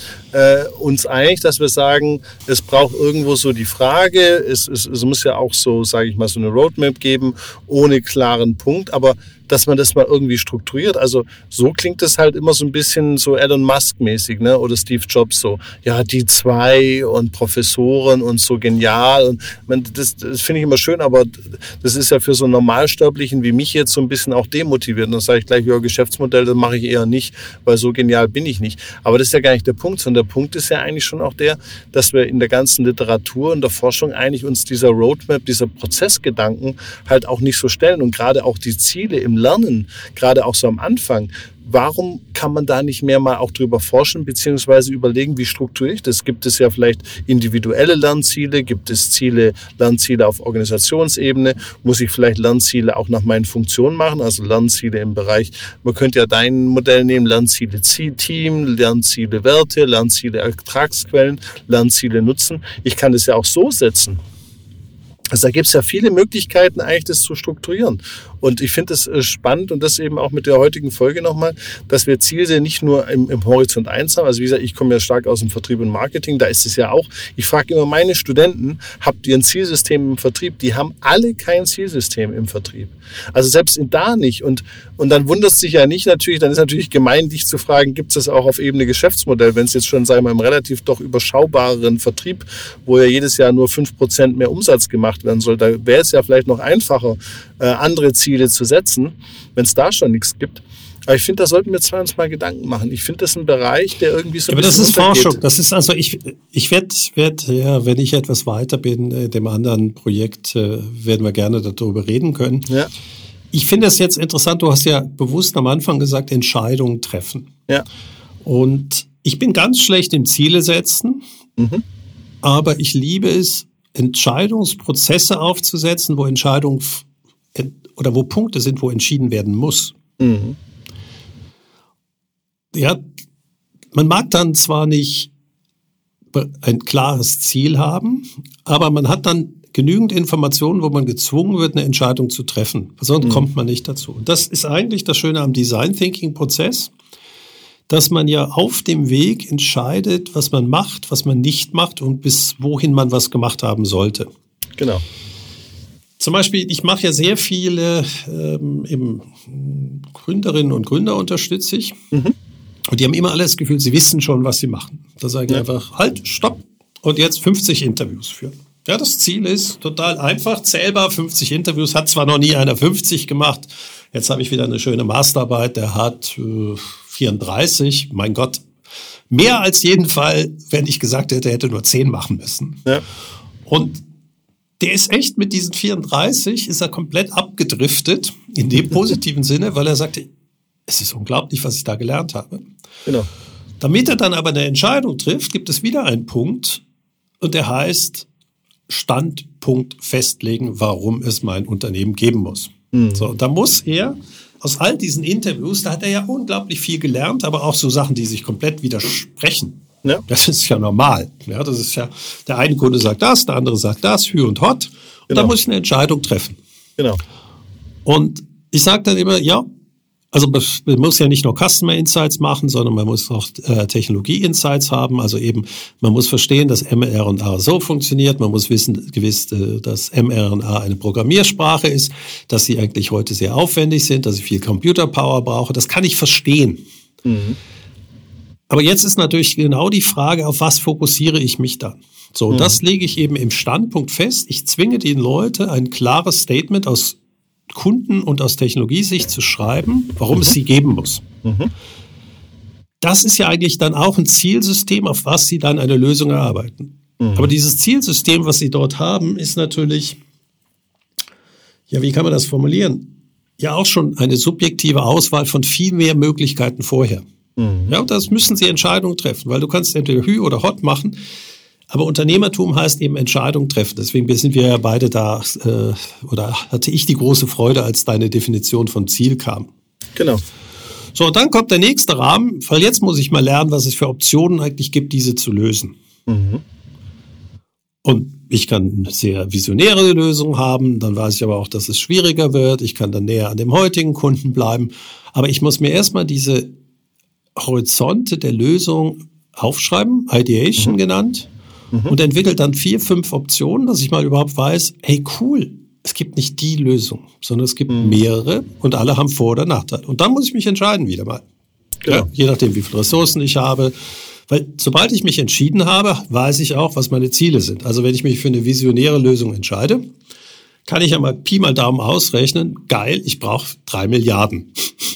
uns einig, dass wir sagen, es braucht irgendwo so die Frage, es muss ja auch so, sage ich mal, so eine Roadmap geben, ohne klaren Punkt, aber dass man das mal irgendwie strukturiert. Also so klingt es halt immer so ein bisschen so Elon Musk-mäßig, ne? Oder Steve Jobs so. Ja, die 2 und Professoren und so genial. Und das finde ich immer schön, aber das ist ja für so einen Normalsterblichen wie mich jetzt so ein bisschen auch demotiviert. Und dann sage ich gleich, ja, Geschäftsmodell, das mache ich eher nicht, weil so genial bin ich nicht. Aber das ist ja gar nicht der Punkt, sondern der Punkt ist ja eigentlich schon auch der, dass wir in der ganzen Literatur und der Forschung eigentlich uns dieser Roadmap, dieser Prozessgedanken halt auch nicht so stellen und gerade auch die Ziele im Lernen, gerade auch so am Anfang. Warum kann man da nicht mehr mal auch drüber forschen, beziehungsweise überlegen, wie strukturiere ich das? Gibt es ja vielleicht individuelle Lernziele? Gibt es Lernziele auf Organisationsebene? Muss ich vielleicht Lernziele auch nach meinen Funktionen machen? Also Lernziele im Bereich, man könnte ja dein Modell nehmen, Lernziele Team, Lernziele Werte, Lernziele Ertragsquellen, Lernziele Nutzen. Ich kann das ja auch so setzen. Also da gibt es ja viele Möglichkeiten, eigentlich das zu strukturieren. Und ich finde es spannend und das eben auch mit der heutigen Folge nochmal, dass wir Ziele nicht nur im Horizont 1 haben. Also wie gesagt, ich komme ja stark aus dem Vertrieb und Marketing, da ist es ja auch. Ich frage immer meine Studenten, habt ihr ein Zielsystem im Vertrieb? Die haben alle kein Zielsystem im Vertrieb. Also selbst da nicht. Und dann wundert es sich ja nicht natürlich, dann ist natürlich gemein, dich zu fragen, gibt es das auch auf Ebene Geschäftsmodell, wenn es jetzt schon, sagen wir mal, im relativ doch überschaubareren Vertrieb, wo ja jedes Jahr nur 5% mehr Umsatz gemacht werden soll, da wäre es ja vielleicht noch einfacher, andere Ziele zu setzen, wenn es da schon nichts gibt. Aber ich finde, da sollten wir uns mal Gedanken machen. Ich finde, das ist ein Bereich, der irgendwie so ein bisschen untergeht. Aber das ist Forschung. Das ist also, ich werde, ja, wenn ich etwas weiter bin, in dem anderen Projekt, werden wir gerne darüber reden können. Ja. Ich finde es jetzt interessant, du hast ja bewusst am Anfang gesagt, Entscheidungen treffen. Ja. Und ich bin ganz schlecht im Ziele setzen, aber ich liebe es, Entscheidungsprozesse aufzusetzen, wo Entscheidungen oder wo Punkte sind, wo entschieden werden muss. Mhm. Ja, man mag dann zwar nicht ein klares Ziel haben, aber man hat dann genügend Informationen, wo man gezwungen wird, eine Entscheidung zu treffen. Sonst kommt man nicht dazu. Und das ist eigentlich das Schöne am Design Thinking Prozess, dass man ja auf dem Weg entscheidet, was man macht, was man nicht macht und bis wohin man was gemacht haben sollte. Genau. Zum Beispiel, ich mache ja sehr viele Gründerinnen und Gründer unterstütze ich. Und die haben immer alle das Gefühl, sie wissen schon, was sie machen. Da sage ich einfach, halt, stopp und jetzt 50 Interviews führen. Ja, das Ziel ist total einfach, zählbar, 50 Interviews, hat zwar noch nie einer 50 gemacht. Jetzt habe ich wieder eine schöne Masterarbeit, der hat 34. Mein Gott, mehr als jeden Fall, wenn ich gesagt hätte, er hätte nur 10 machen müssen. Ja. Und der ist echt mit diesen 34, ist er komplett abgedriftet, in dem positiven Sinne, weil er sagte, es ist unglaublich, was ich da gelernt habe. Genau. Damit er dann aber eine Entscheidung trifft, gibt es wieder einen Punkt und der heißt Standpunkt festlegen, warum es mein Unternehmen geben muss. So, da muss er aus all diesen Interviews, da hat er ja unglaublich viel gelernt, aber auch so Sachen, die sich komplett widersprechen. Ja. Das ist ja normal. Ja, das ist ja, der eine Kunde sagt das, der andere sagt das, Hü und Hot. Und da muss ich eine Entscheidung treffen. Genau. Und ich sage dann immer, ja, also man muss ja nicht nur Customer Insights machen, sondern man muss auch Technologie Insights haben. Also eben, man muss verstehen, dass mRNA so funktioniert. Man muss gewiss, dass mRNA eine Programmiersprache ist, dass sie eigentlich heute sehr aufwendig sind, dass ich viel Computerpower brauche. Das kann ich verstehen. Mhm. Aber jetzt ist natürlich genau die Frage, auf was fokussiere ich mich dann? So, das lege ich eben im Standpunkt fest. Ich zwinge die Leute, ein klares Statement aus Kunden- und aus Technologiesicht zu schreiben, warum es sie geben muss. Mhm. Das ist ja eigentlich dann auch ein Zielsystem, auf was sie dann eine Lösung erarbeiten. Mhm. Aber dieses Zielsystem, was sie dort haben, ist natürlich, ja, wie kann man das formulieren? Ja, auch schon eine subjektive Auswahl von viel mehr Möglichkeiten vorher. Mhm. Ja, und das müssen sie Entscheidungen treffen, weil du kannst entweder Hü oder Hot machen. Aber Unternehmertum heißt eben Entscheidungen treffen. Deswegen sind wir ja beide da, oder hatte ich die große Freude, als deine Definition von Ziel kam. Genau. So, und dann kommt der nächste Rahmen, weil jetzt muss ich mal lernen, was es für Optionen eigentlich gibt, diese zu lösen. Mhm. Und ich kann sehr visionäre Lösungen haben, dann weiß ich aber auch, dass es schwieriger wird. Ich kann dann näher an dem heutigen Kunden bleiben. Aber ich muss mir erstmal diese Horizonte der Lösung aufschreiben, Ideation genannt. Und entwickelt dann 4, 5 Optionen, dass ich mal überhaupt weiß, hey cool, es gibt nicht die Lösung, sondern es gibt mehrere und alle haben Vor- oder Nachteile. Und dann muss ich mich entscheiden wieder mal. Genau. Ja, je nachdem, wie viele Ressourcen ich habe. Weil sobald ich mich entschieden habe, weiß ich auch, was meine Ziele sind. Also wenn ich mich für eine visionäre Lösung entscheide, kann ich ja mal Pi mal Daumen ausrechnen, geil, ich brauche 3 Milliarden.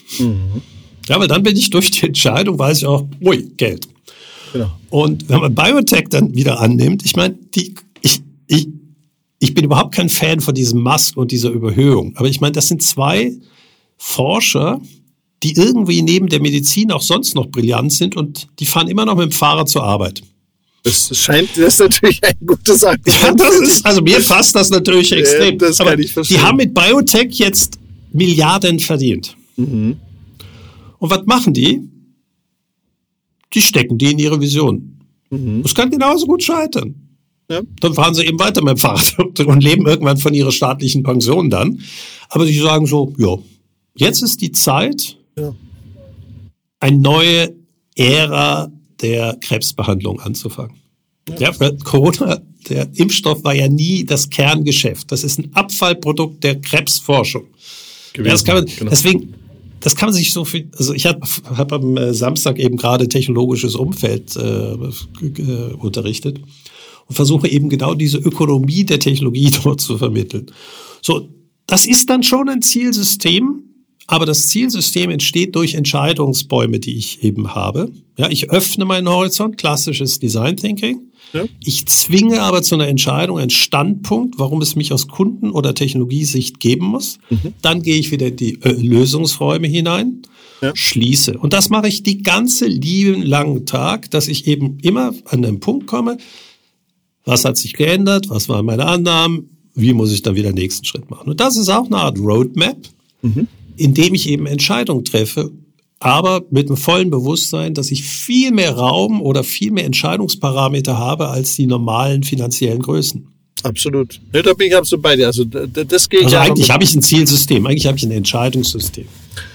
Ja, weil dann bin ich durch die Entscheidung, weiß ich auch, ui, Geld. Genau. Und wenn man Biotech dann wieder annimmt, ich meine, ich bin überhaupt kein Fan von diesem Musk und dieser Überhöhung. Aber ich meine, das sind 2 Forscher, die irgendwie neben der Medizin auch sonst noch brillant sind und die fahren immer noch mit dem Fahrrad zur Arbeit. Das ist natürlich ein gutes Argument. Ja, das ist, also mir passt das natürlich extrem. Das kann ich verstehen. Die haben mit Biotech jetzt Milliarden verdient. Mhm. Und was machen die? Die stecken die in ihre Vision. Das kann genauso gut scheitern. Ja. Dann fahren sie eben weiter mit dem Fahrrad und leben irgendwann von ihrer staatlichen Pension dann. Aber sie sagen so, ja, jetzt ist die Zeit, eine neue Ära der Krebsbehandlung anzufangen. Ja, Corona, der Impfstoff war ja nie das Kerngeschäft. Das ist ein Abfallprodukt der Krebsforschung. Ja, das kann man, genau. Deswegen, das kann man sich so viel, also ich hab am Samstag eben gerade technologisches Umfeld unterrichtet und versuche eben genau diese Ökonomie der Technologie dort zu vermitteln. So, das ist dann schon ein Zielsystem, aber das Zielsystem entsteht durch Entscheidungsbäume, die ich eben habe. Ja, ich öffne meinen Horizont, klassisches Design Thinking. Ja. Ich zwinge aber zu einer Entscheidung einen Standpunkt, warum es mich aus Kunden- oder Technologiesicht geben muss. Dann gehe ich wieder in die Lösungsräume hinein, schließe. Und das mache ich die ganze lieben langen Tag, dass ich eben immer an den Punkt komme, was hat sich geändert, was waren meine Annahmen, wie muss ich dann wieder den nächsten Schritt machen. Und das ist auch eine Art Roadmap, indem ich eben Entscheidungen treffe, aber mit dem vollen Bewusstsein, dass ich viel mehr Raum oder viel mehr Entscheidungsparameter habe als die normalen finanziellen Größen. Absolut. Ne, da bin ich absolut bei dir. Also das geht also eigentlich habe ich ein Zielsystem, eigentlich habe ich ein Entscheidungssystem.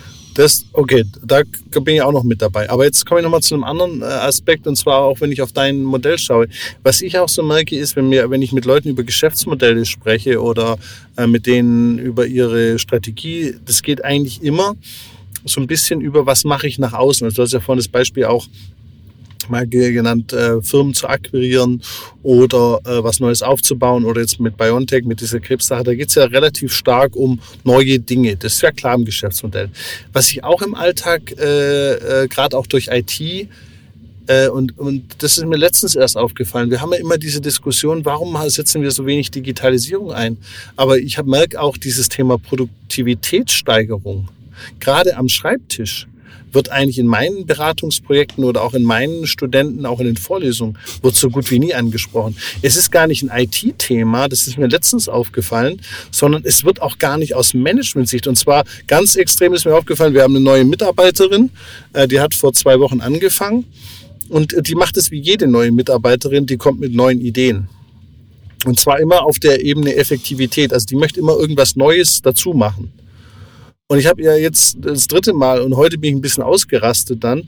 Okay, da bin ich auch noch mit dabei. Aber jetzt komme ich nochmal zu einem anderen Aspekt, und zwar auch, wenn ich auf dein Modell schaue. Was ich auch so merke, ist, wenn ich mit Leuten über Geschäftsmodelle spreche oder mit denen über ihre Strategie, das geht eigentlich immer so ein bisschen über, was mache ich nach außen. Also du hast ja vorhin das Beispiel auch mal genannt, Firmen zu akquirieren oder was Neues aufzubauen oder jetzt mit BioNTech, mit dieser Krebssache, da geht es ja relativ stark um neue Dinge. Das ist ja klar im Geschäftsmodell. Was ich auch im Alltag, gerade auch durch IT, und das ist mir letztens erst aufgefallen, wir haben ja immer diese Diskussion, warum setzen wir so wenig Digitalisierung ein? Aber ich merke auch dieses Thema Produktivitätssteigerung, gerade am Schreibtisch. wird eigentlich in meinen Beratungsprojekten oder auch in meinen Studenten, auch in den Vorlesungen, wird so gut wie nie angesprochen. Es ist gar nicht ein IT-Thema, das ist mir letztens aufgefallen, sondern es wird auch gar nicht aus Management-Sicht. Und zwar ganz extrem ist mir aufgefallen, wir haben eine neue Mitarbeiterin, die hat vor 2 Wochen angefangen und die macht es wie jede neue Mitarbeiterin, die kommt mit neuen Ideen. Und zwar immer auf der Ebene Effektivität. Also die möchte immer irgendwas Neues dazu machen. Und ich habe ja jetzt das 3. Mal und heute bin ich ein bisschen ausgerastet dann.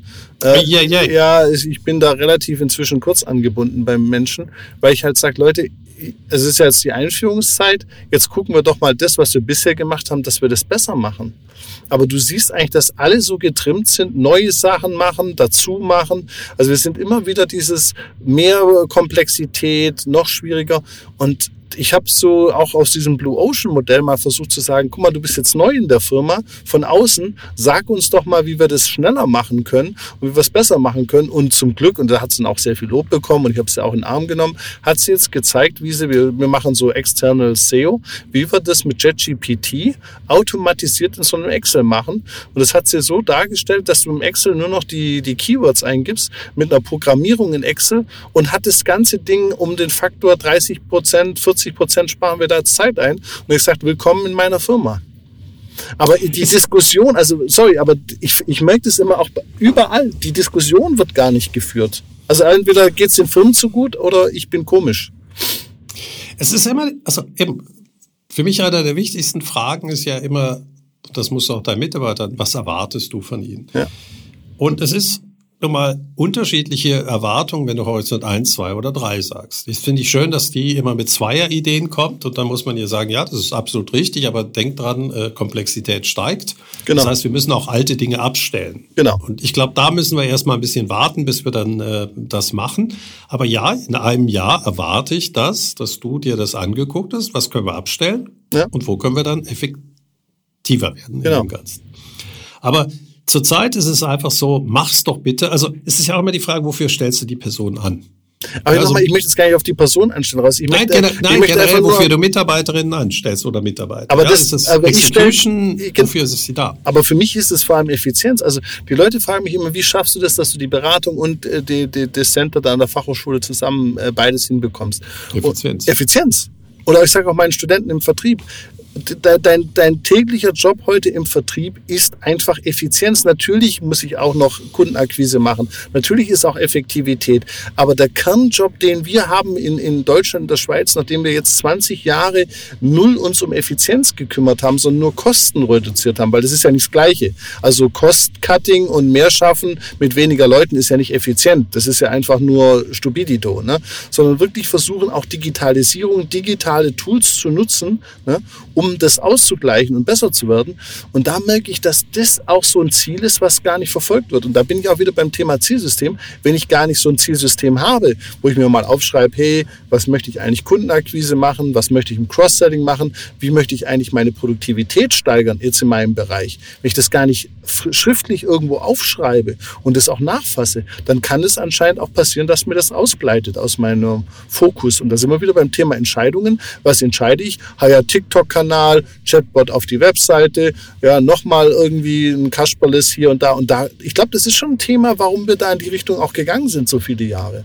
Ja, ich bin da relativ inzwischen kurz angebunden beim Menschen, weil ich halt sage, Leute, es ist ja jetzt die Einführungszeit, jetzt gucken wir doch mal das, was wir bisher gemacht haben, dass wir das besser machen. Aber du siehst eigentlich, dass alle so getrimmt sind, neue Sachen machen, dazu machen. Also wir sind immer wieder dieses mehr Komplexität, noch schwieriger. Und ich habe so auch aus diesem Blue Ocean Modell mal versucht zu sagen, guck mal, du bist jetzt neu in der Firma, von außen, sag uns doch mal, wie wir das schneller machen können und wie wir es besser machen können. Und zum Glück, und da hat sie dann auch sehr viel Lob bekommen und ich habe es ja auch in den Arm genommen, hat sie jetzt gezeigt, wie wir machen so External SEO, wie wir das mit ChatGPT automatisiert in so einem Excel machen. Und das hat sie so dargestellt, dass du im Excel nur noch die Keywords eingibst mit einer Programmierung in Excel und hat das ganze Ding um den Faktor 30%, 40% sparen wir da Zeit ein. Und ich sagte, willkommen in meiner Firma. Aber die Diskussion, also sorry, aber ich merke das immer auch überall, die Diskussion wird gar nicht geführt. Also entweder geht es den Firmen zu gut oder ich bin komisch. Es ist immer, also eben, für mich einer der wichtigsten Fragen ist ja immer, das musst du auch deinen Mitarbeitern, was erwartest du von ihnen? Ja. Und es ist nochmal unterschiedliche Erwartungen, wenn du Horizont 1, 2 oder 3 sagst. Das finde ich schön, dass die immer mit Zweier-Ideen kommt und dann muss man ihr sagen, ja, das ist absolut richtig, aber denk dran, Komplexität steigt. Genau. Das heißt, wir müssen auch alte Dinge abstellen. Genau. Und ich glaube, da müssen wir erstmal ein bisschen warten, bis wir dann das machen. Aber ja, in einem Jahr erwarte ich dass du dir das angeguckt hast, was können wir abstellen und wo können wir dann effektiver werden in dem Ganzen. Aber zurzeit ist es einfach so, mach's doch bitte. Also es ist ja auch immer die Frage, wofür stellst du die Person an? Aber also, nochmal, ich möchte es gar nicht auf die Person anstellen raus. Nein, generell, wofür du Mitarbeiterinnen anstellst oder Mitarbeiter. Aber das ist Execution, wofür ist sie da? Aber für mich ist es vor allem Effizienz. Also die Leute fragen mich immer, wie schaffst du das, dass du die Beratung und das Center da an der Fachhochschule zusammen beides hinbekommst? Effizienz. Oder ich sage auch meinen Studenten im Vertrieb, dein täglicher Job heute im Vertrieb ist einfach Effizienz. Natürlich muss ich auch noch Kundenakquise machen. Natürlich ist auch Effektivität. Aber der Kernjob, den wir haben in Deutschland und der Schweiz, nachdem wir jetzt 20 Jahre null uns um Effizienz gekümmert haben, sondern nur Kosten reduziert haben, weil das ist ja nicht das Gleiche. Also Cost-Cutting und mehr schaffen mit weniger Leuten ist ja nicht effizient. Das ist ja einfach nur Stupidito, ne? Sondern wirklich versuchen, auch Digitalisierung, digitale Tools zu nutzen, ne? Um das auszugleichen und besser zu werden. Und da merke ich, dass das auch so ein Ziel ist, was gar nicht verfolgt wird. Und da bin ich auch wieder beim Thema Zielsystem. Wenn ich gar nicht so ein Zielsystem habe, wo ich mir mal aufschreibe, hey, was möchte ich eigentlich Kundenakquise machen? Was möchte ich im Cross-Selling machen? Wie möchte ich eigentlich meine Produktivität steigern jetzt in meinem Bereich? Wenn ich das gar nicht schriftlich irgendwo aufschreibe und das auch nachfasse, dann kann es anscheinend auch passieren, dass mir das ausgleitet aus meinem Fokus. Und da sind wir wieder beim Thema Entscheidungen. Was entscheide ich? TikTok-Kanal, Chatbot auf die Webseite, nochmal irgendwie ein Kasperles hier und da und da. Ich glaube, das ist schon ein Thema, warum wir da in die Richtung auch gegangen sind, so viele Jahre.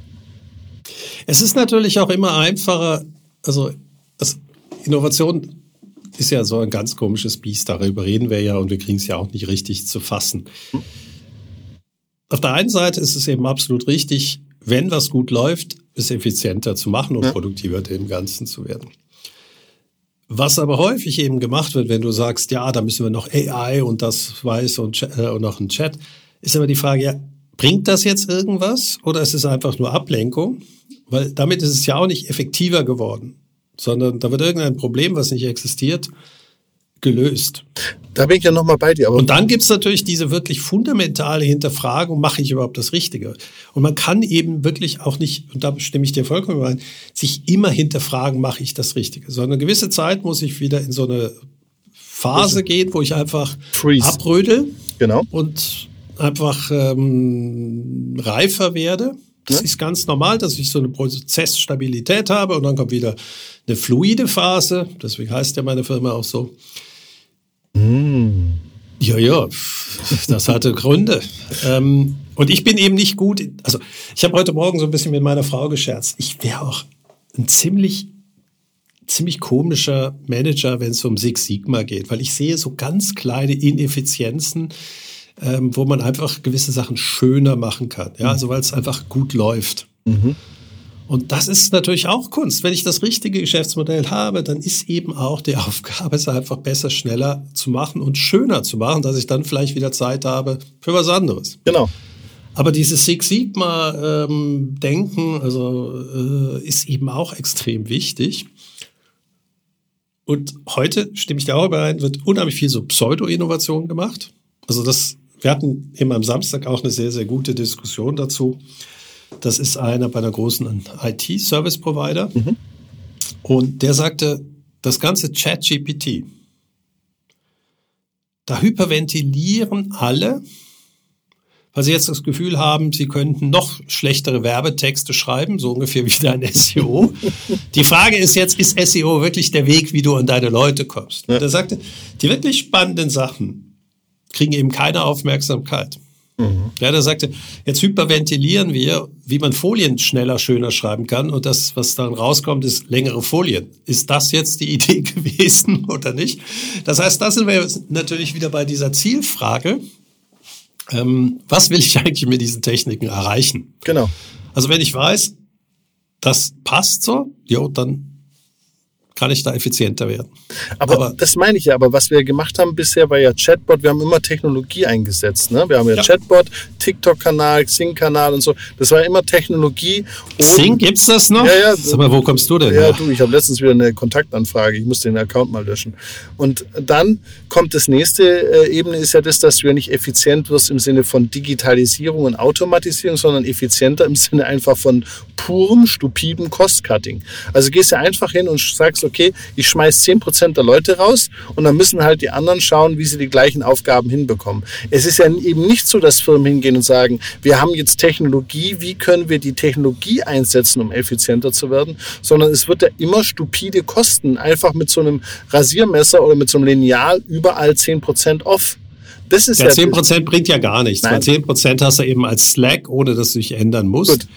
Es ist natürlich auch immer einfacher, also Innovation ist ja so ein ganz komisches Biest, darüber reden wir ja und wir kriegen es ja auch nicht richtig zu fassen. Auf der einen Seite ist es eben absolut richtig, wenn was gut läuft, es effizienter zu machen und produktiver dem Ganzen zu werden. Was aber häufig eben gemacht wird, wenn du sagst, ja, da müssen wir noch AI und das weiß und noch ein Chat, ist aber die Frage, ja, bringt das jetzt irgendwas oder ist es einfach nur Ablenkung? Weil damit ist es ja auch nicht effektiver geworden, sondern da wird irgendein Problem, was nicht existiert, gelöst. Da bin ich ja nochmal bei dir. Aber und dann gibt's natürlich diese wirklich fundamentale Hinterfragung, mache ich überhaupt das Richtige? Und man kann eben wirklich auch nicht, und da stimme ich dir vollkommen ein, sich immer hinterfragen, mache ich das Richtige? Sondern eine gewisse Zeit muss ich wieder in so eine Phase gehen, wo ich einfach abrödel und einfach reifer werde. Das ist ganz normal, dass ich so eine Prozessstabilität habe und dann kommt wieder eine fluide Phase. Deswegen heißt ja meine Firma auch so. Ja. das hatte Gründe. Und ich bin eben nicht gut. Also ich habe heute Morgen so ein bisschen mit meiner Frau gescherzt. Ich wäre auch ein ziemlich komischer Manager, wenn es um Six Sigma geht, weil ich sehe so ganz kleine Ineffizienzen, wo man einfach gewisse Sachen schöner machen kann. Ja, also weil es einfach gut läuft. Mhm. Und das ist natürlich auch Kunst. Wenn ich das richtige Geschäftsmodell habe, dann ist eben auch die Aufgabe, es einfach besser, schneller zu machen und schöner zu machen, dass ich dann vielleicht wieder Zeit habe für was anderes. Genau. Aber dieses Six Sigma Denken, ist eben auch extrem wichtig. Und heute, stimme ich dir auch überein, wird unheimlich viel so Pseudo-Innovation gemacht. Also wir hatten eben am Samstag auch eine sehr, sehr gute Diskussion dazu. Das ist einer bei einer großen IT-Service-Provider. Mhm. Und der sagte, das ganze ChatGPT, da hyperventilieren alle, weil sie jetzt das Gefühl haben, sie könnten noch schlechtere Werbetexte schreiben, so ungefähr wie dein SEO. Die Frage ist jetzt, ist SEO wirklich der Weg, wie du an deine Leute kommst? Und er sagte, die wirklich spannenden Sachen kriegen eben keine Aufmerksamkeit. Mhm. Ja, der sagte, jetzt hyperventilieren wir, wie man Folien schneller, schöner schreiben kann, und das, was dann rauskommt, ist längere Folien. Ist das jetzt die Idee gewesen oder nicht? Das heißt, da sind wir natürlich wieder bei dieser Zielfrage. Was will ich eigentlich mit diesen Techniken erreichen? Genau. Also wenn ich weiß, das passt so, dann kann ich da effizienter werden. Aber das meine ich ja. Aber was wir gemacht haben bisher war ja Chatbot. Wir haben immer Technologie eingesetzt. Ne? Wir haben ja Chatbot, TikTok-Kanal, Xing-Kanal und so. Das war immer Technologie. Xing, gibt's das noch? Ja. Sag mal, wo kommst du denn her? Ja, ich habe letztens wieder eine Kontaktanfrage. Ich muss den Account mal löschen. Und dann kommt das nächste Ebene, ist ja das, dass du ja nicht effizient wirst im Sinne von Digitalisierung und Automatisierung, sondern effizienter im Sinne einfach von purem, stupidem Cost-Cutting. Also gehst du einfach hin und sagst, okay, ich schmeiß 10% der Leute raus und dann müssen halt die anderen schauen, wie sie die gleichen Aufgaben hinbekommen. Es ist ja eben nicht so, dass Firmen hingehen und sagen, wir haben jetzt Technologie, wie können wir die Technologie einsetzen, um effizienter zu werden, sondern es wird ja immer stupide Kosten, einfach mit so einem Rasiermesser oder mit so einem Lineal überall 10% off. Das ist 10% bringt ja gar nichts, weil 10% hast du eben als Slack, ohne dass du dich ändern musst. Gut.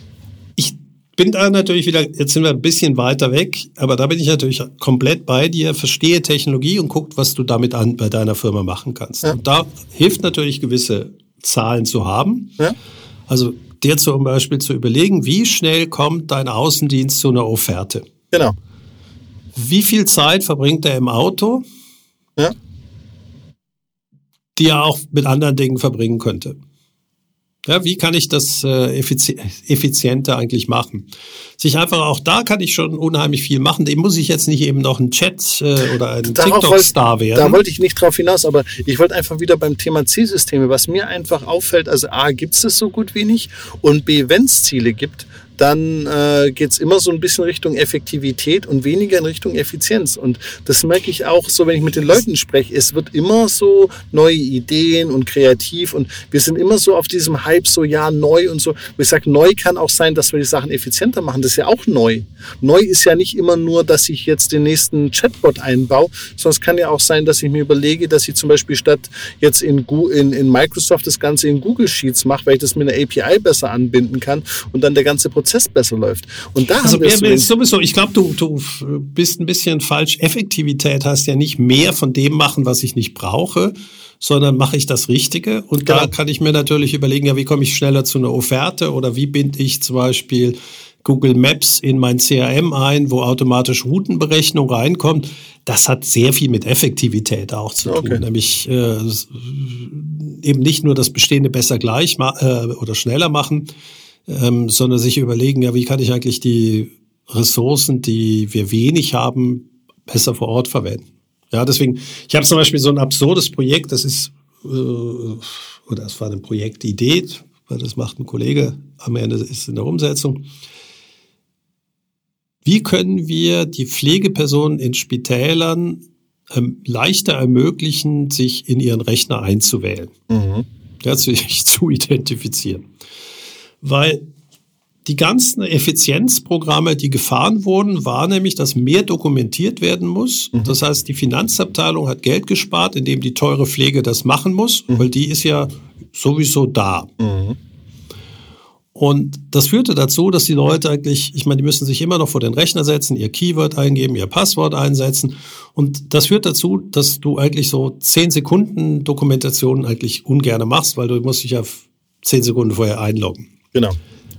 Bin da natürlich wieder, jetzt sind wir ein bisschen weiter weg, aber da bin ich natürlich komplett bei dir, verstehe Technologie und guck, was du damit bei deiner Firma machen kannst. Ja. Und da hilft natürlich, gewisse Zahlen zu haben. Ja. Also dir zum Beispiel zu überlegen, wie schnell kommt dein Außendienst zu einer Offerte? Genau. Wie viel Zeit verbringt er im Auto? Ja. Die er auch mit anderen Dingen verbringen könnte. Ja, wie kann ich das effizienter eigentlich machen? Auch da kann ich schon unheimlich viel machen. Dem muss ich jetzt nicht eben noch ein Chat oder ein TikTok-Star werden. Da wollte ich nicht drauf hinaus, aber ich wollte einfach wieder beim Thema Zielsysteme, was mir einfach auffällt, also A, gibt es das so gut wie nicht, und B, wenn es Ziele gibt, dann geht's immer so ein bisschen Richtung Effektivität und weniger in Richtung Effizienz. Und das merke ich auch so, wenn ich mit den Leuten spreche. Es wird immer so neue Ideen und kreativ und wir sind immer so auf diesem Hype so, ja, neu und so. Und ich sage, neu kann auch sein, dass wir die Sachen effizienter machen. Das ist ja auch neu. Neu ist ja nicht immer nur, dass ich jetzt den nächsten Chatbot einbaue, sondern es kann ja auch sein, dass ich mir überlege, dass ich zum Beispiel statt jetzt in Microsoft das Ganze in Google Sheets mache, weil ich das mit einer API besser anbinden kann und dann der ganze Prozess besser läuft. Und da haben wir sowieso, ich glaube, du bist ein bisschen falsch. Effektivität heißt ja nicht mehr von dem machen, was ich nicht brauche, sondern mache ich das Richtige. Und da kann ich mir natürlich überlegen, ja, wie komme ich schneller zu einer Offerte oder wie binde ich zum Beispiel Google Maps in mein CRM ein, wo automatisch Routenberechnung reinkommt. Das hat sehr viel mit Effektivität auch zu tun. Nämlich eben nicht nur das Bestehende besser gleich oder schneller machen, sondern sich überlegen, ja, wie kann ich eigentlich die Ressourcen, die wir wenig haben, besser vor Ort verwenden. Ja, deswegen, ich habe zum Beispiel so ein absurdes Projekt, das ist, oder es war eine Projektidee, weil das macht ein Kollege, am Ende ist in der Umsetzung. Wie können wir die Pflegepersonen in Spitälern leichter ermöglichen, sich in ihren Rechner einzuwählen, sich zu identifizieren? Weil die ganzen Effizienzprogramme, die gefahren wurden, war nämlich, dass mehr dokumentiert werden muss. Das heißt, die Finanzabteilung hat Geld gespart, indem die teure Pflege das machen muss, weil die ist ja sowieso da. Und das führte dazu, dass die Leute eigentlich, ich meine, die müssen sich immer noch vor den Rechner setzen, ihr Keyword eingeben, ihr Passwort einsetzen. Und das führt dazu, dass du eigentlich so 10 Sekunden Dokumentationen eigentlich ungern machst, weil du musst dich ja 10 Sekunden vorher einloggen. Genau.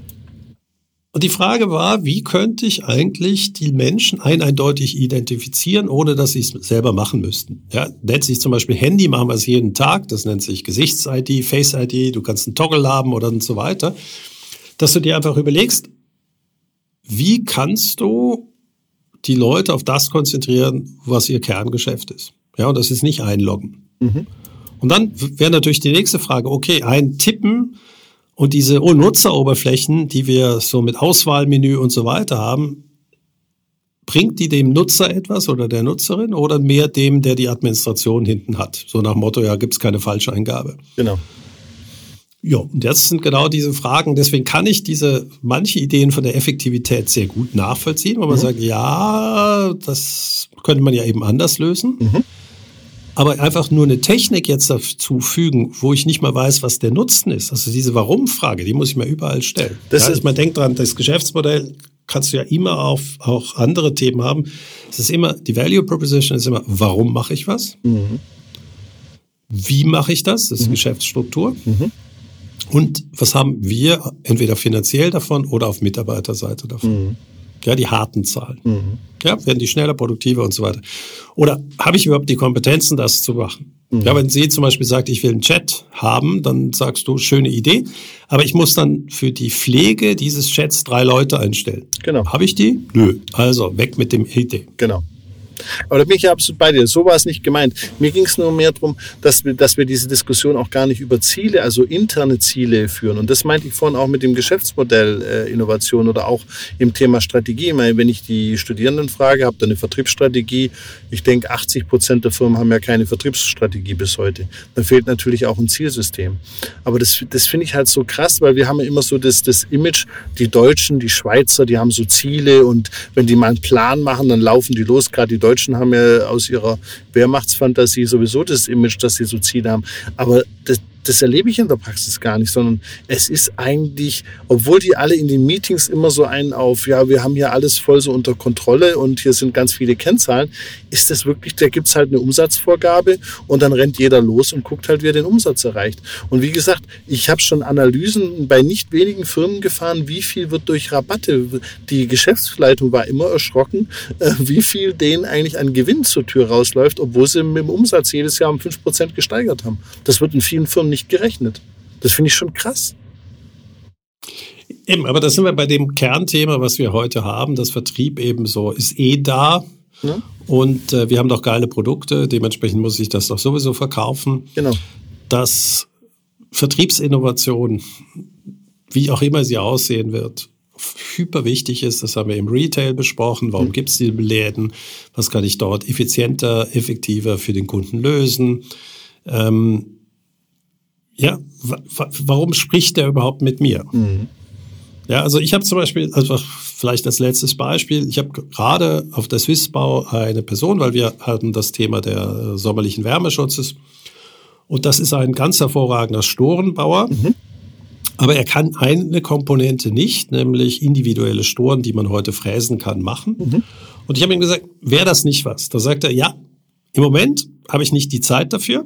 Und die Frage war, wie könnte ich eigentlich die Menschen eindeutig identifizieren, ohne dass sie es selber machen müssten? Ja, nennt sich zum Beispiel Handy, machen wir es jeden Tag, das nennt sich Gesichts-ID, Face-ID, du kannst einen Toggle haben oder und so weiter. Dass du dir einfach überlegst, wie kannst du die Leute auf das konzentrieren, was ihr Kerngeschäft ist? Ja, und das ist nicht einloggen. Und dann wäre natürlich die nächste Frage, okay, eintippen und diese Nutzeroberflächen, die wir so mit Auswahlmenü und so weiter haben, bringt die dem Nutzer etwas oder der Nutzerin oder mehr dem, der die Administration hinten hat? So nach dem Motto, ja, gibt's keine Falscheingabe. Genau. Ja, und das sind genau diese Fragen. Deswegen kann ich manche Ideen von der Effektivität sehr gut nachvollziehen, weil man sagt, ja, das könnte man ja eben anders lösen. Aber einfach nur eine Technik jetzt dazu fügen, wo ich nicht mal weiß, was der Nutzen ist. Also diese Warum-Frage, die muss ich mir überall stellen. Man denkt dran, das Geschäftsmodell kannst du ja immer auf auch andere Themen haben. Es ist immer, die Value Proposition ist immer, warum mache ich was? Wie mache ich das? Das ist Geschäftsstruktur. Und was haben wir entweder finanziell davon oder auf Mitarbeiterseite davon? Ja, die harten Zahlen. Ja, werden die schneller, produktiver und so weiter. Oder habe ich überhaupt die Kompetenzen, das zu machen? Ja, wenn sie zum Beispiel sagt, ich will einen Chat haben, dann sagst du, schöne Idee, aber ich muss dann für die Pflege dieses Chats 3 Leute einstellen. Genau. Habe ich die? Nö. Also weg mit dem Idee. Genau. Aber da bin ich ja absolut bei dir. So war es nicht gemeint. Mir ging es nur mehr darum, dass wir diese Diskussion auch gar nicht über Ziele, also interne Ziele führen. Und das meinte ich vorhin auch mit dem Geschäftsmodell Innovation oder auch im Thema Strategie. Ich meine, wenn ich die Studierenden frage, habt ihr eine Vertriebsstrategie? Ich denke, 80% der Firmen haben ja keine Vertriebsstrategie bis heute. Da fehlt natürlich auch ein Zielsystem. Aber das finde ich halt so krass, weil wir haben ja immer so das Image, die Deutschen, die Schweizer, die haben so Ziele und wenn die mal einen Plan machen, dann laufen die los. Gerade die Deutschen haben ja aus ihrer Wehrmachtsfantasie sowieso das Image, dass sie so Ziele haben. Aber das erlebe ich in der Praxis gar nicht, sondern es ist eigentlich, obwohl die alle in den Meetings immer so einen auf, ja, wir haben hier alles voll so unter Kontrolle und hier sind ganz viele Kennzahlen, ist das wirklich, da gibt es halt eine Umsatzvorgabe und dann rennt jeder los und guckt halt, wer den Umsatz erreicht. Und wie gesagt, ich habe schon Analysen bei nicht wenigen Firmen gefahren, wie viel wird durch Rabatte, die Geschäftsleitung war immer erschrocken, wie viel denen eigentlich an Gewinn zur Tür rausläuft, obwohl sie mit dem Umsatz jedes Jahr um 5% gesteigert haben. Das wird in vielen Firmen nicht gerechnet. Das finde ich schon krass. Eben, aber da sind wir bei dem Kernthema, was wir heute haben, das Vertrieb eben so ist da. Ja. Und wir haben doch geile Produkte, dementsprechend muss ich das doch sowieso verkaufen. Genau. Dass Vertriebsinnovation, wie auch immer sie aussehen wird, hyper wichtig ist. Das haben wir im Retail besprochen. Warum gibt es die Läden? Was kann ich dort effizienter, effektiver für den Kunden lösen? Ja, warum spricht der überhaupt mit mir? Ja, also ich habe zum Beispiel, also vielleicht als letztes Beispiel, ich habe gerade auf der Swissbau eine Person, weil wir hatten das Thema der sommerlichen Wärmeschutzes und das ist ein ganz hervorragender Storenbauer, aber er kann eine Komponente nicht, nämlich individuelle Storen, die man heute fräsen kann, machen. Und ich habe ihm gesagt, wäre das nicht was? Da sagt er, ja, im Moment habe ich nicht die Zeit dafür.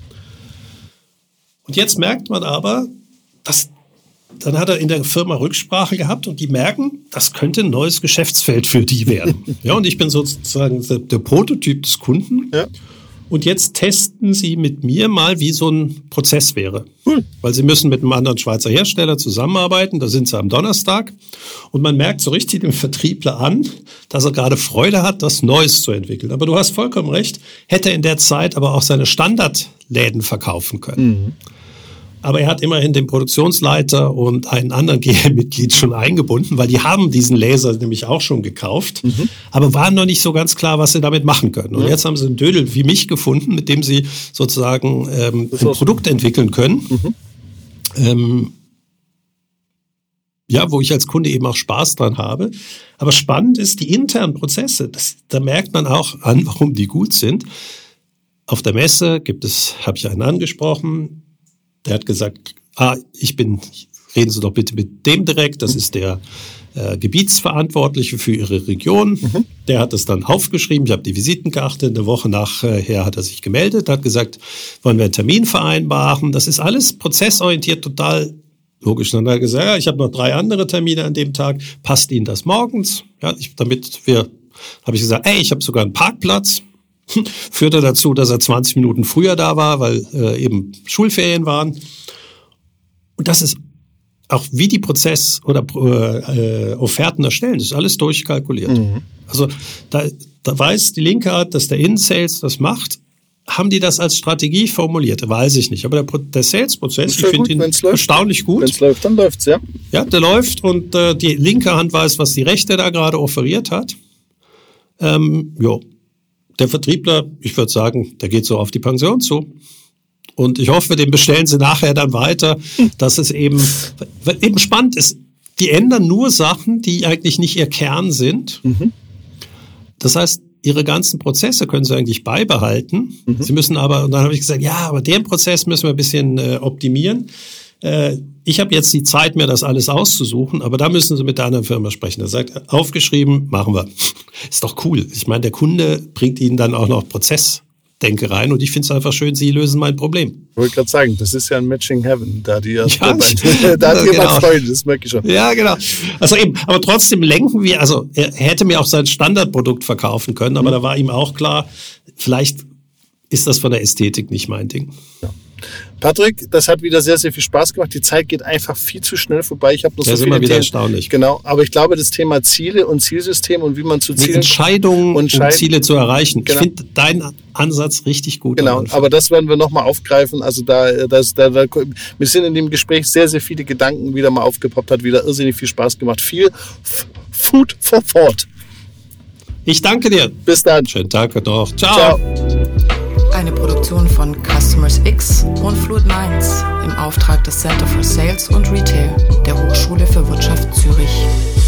Und jetzt merkt man aber, dann hat er in der Firma Rücksprache gehabt und die merken, das könnte ein neues Geschäftsfeld für die werden. Ja, und ich bin sozusagen der Prototyp des Kunden. Ja. Und jetzt testen sie mit mir mal, wie so ein Prozess wäre. Weil sie müssen mit einem anderen Schweizer Hersteller zusammenarbeiten. Da sind sie am Donnerstag. Und man merkt so richtig dem Vertriebler an, dass er gerade Freude hat, das Neues zu entwickeln. Aber du hast vollkommen recht, hätte in der Zeit aber auch seine Standardläden verkaufen können. Aber er hat immerhin den Produktionsleiter und einen anderen GL-Mitglied schon eingebunden, weil die haben diesen Laser nämlich auch schon gekauft, aber waren noch nicht so ganz klar, was sie damit machen können. Und jetzt haben sie einen Dödel wie mich gefunden, mit dem sie sozusagen ein Produkt entwickeln können. wo ich als Kunde eben auch Spaß dran habe. Aber spannend ist die internen Prozesse. Da merkt man auch an, warum die gut sind. Auf der Messe habe ich einen angesprochen, der hat gesagt, reden Sie doch bitte mit dem direkt, das ist der Gebietsverantwortliche für Ihre Region. Der hat das dann aufgeschrieben, ich habe die Visitenkarte, eine Woche nachher hat er sich gemeldet, hat gesagt, wollen wir einen Termin vereinbaren. Das ist alles prozessorientiert, total logisch. Dann hat er gesagt, ja, ich habe noch 3 andere Termine an dem Tag, passt Ihnen das morgens? Ja, habe ich gesagt, ich habe sogar einen Parkplatz. Führte dazu, dass er 20 Minuten früher da war, weil eben Schulferien waren. Und das ist auch wie die Prozess- oder Offerten erstellen, das ist alles durchkalkuliert. Also da weiß die linke Art, dass der Innensales das macht. Haben die das als Strategie formuliert? Weiß ich nicht. Aber der Sales-Prozess, ich finde ihn erstaunlich gut. Wenn es läuft, dann läuft's, ja. Ja, der läuft und die linke Hand weiß, was die rechte da gerade offeriert hat. Der Vertriebler, ich würde sagen, der geht so auf die Pension zu. Und ich hoffe, den bestellen sie nachher dann weiter, dass es eben spannend ist. Die ändern nur Sachen, die eigentlich nicht ihr Kern sind. Das heißt, ihre ganzen Prozesse können sie eigentlich beibehalten. Sie müssen aber, und dann habe ich gesagt, ja, aber den Prozess müssen wir ein bisschen optimieren. Ich habe jetzt die Zeit, mir das alles auszusuchen, aber da müssen Sie mit der anderen Firma sprechen. Er sagt, aufgeschrieben, machen wir. Ist doch cool. Ich meine, der Kunde bringt Ihnen dann auch noch Prozessdenke rein und ich finde es einfach schön, Sie lösen mein Problem. Ich wollte gerade sagen, das ist ja ein Matching Heaven, da hat jemand genau. Freude, das merke ich schon. Ja, genau. Also eben, aber trotzdem lenken wir, also er hätte mir auch sein Standardprodukt verkaufen können, aber da war ihm auch klar, vielleicht ist das von der Ästhetik nicht mein Ding. Ja. Patrick, das hat wieder sehr, sehr viel Spaß gemacht. Die Zeit geht einfach viel zu schnell vorbei. Ich habe noch so viele immer wieder Themen. Erstaunlich. Genau, aber ich glaube, das Thema Ziele und Zielsystem und wie man zu Zielen... Entscheidungen und Ziele zu erreichen. Genau. Ich finde deinen Ansatz richtig gut. Genau, aber das werden wir nochmal aufgreifen. Also wir sind in dem Gespräch sehr, sehr viele Gedanken wieder mal aufgepoppt, hat wieder irrsinnig viel Spaß gemacht. Viel Food for Thought. Ich danke dir. Bis dann. Schönen Tag noch. Ciao. Eine Produktion von Customers X und Fluid Minds im Auftrag des Center for Sales und Retail der Hochschule für Wirtschaft Zürich.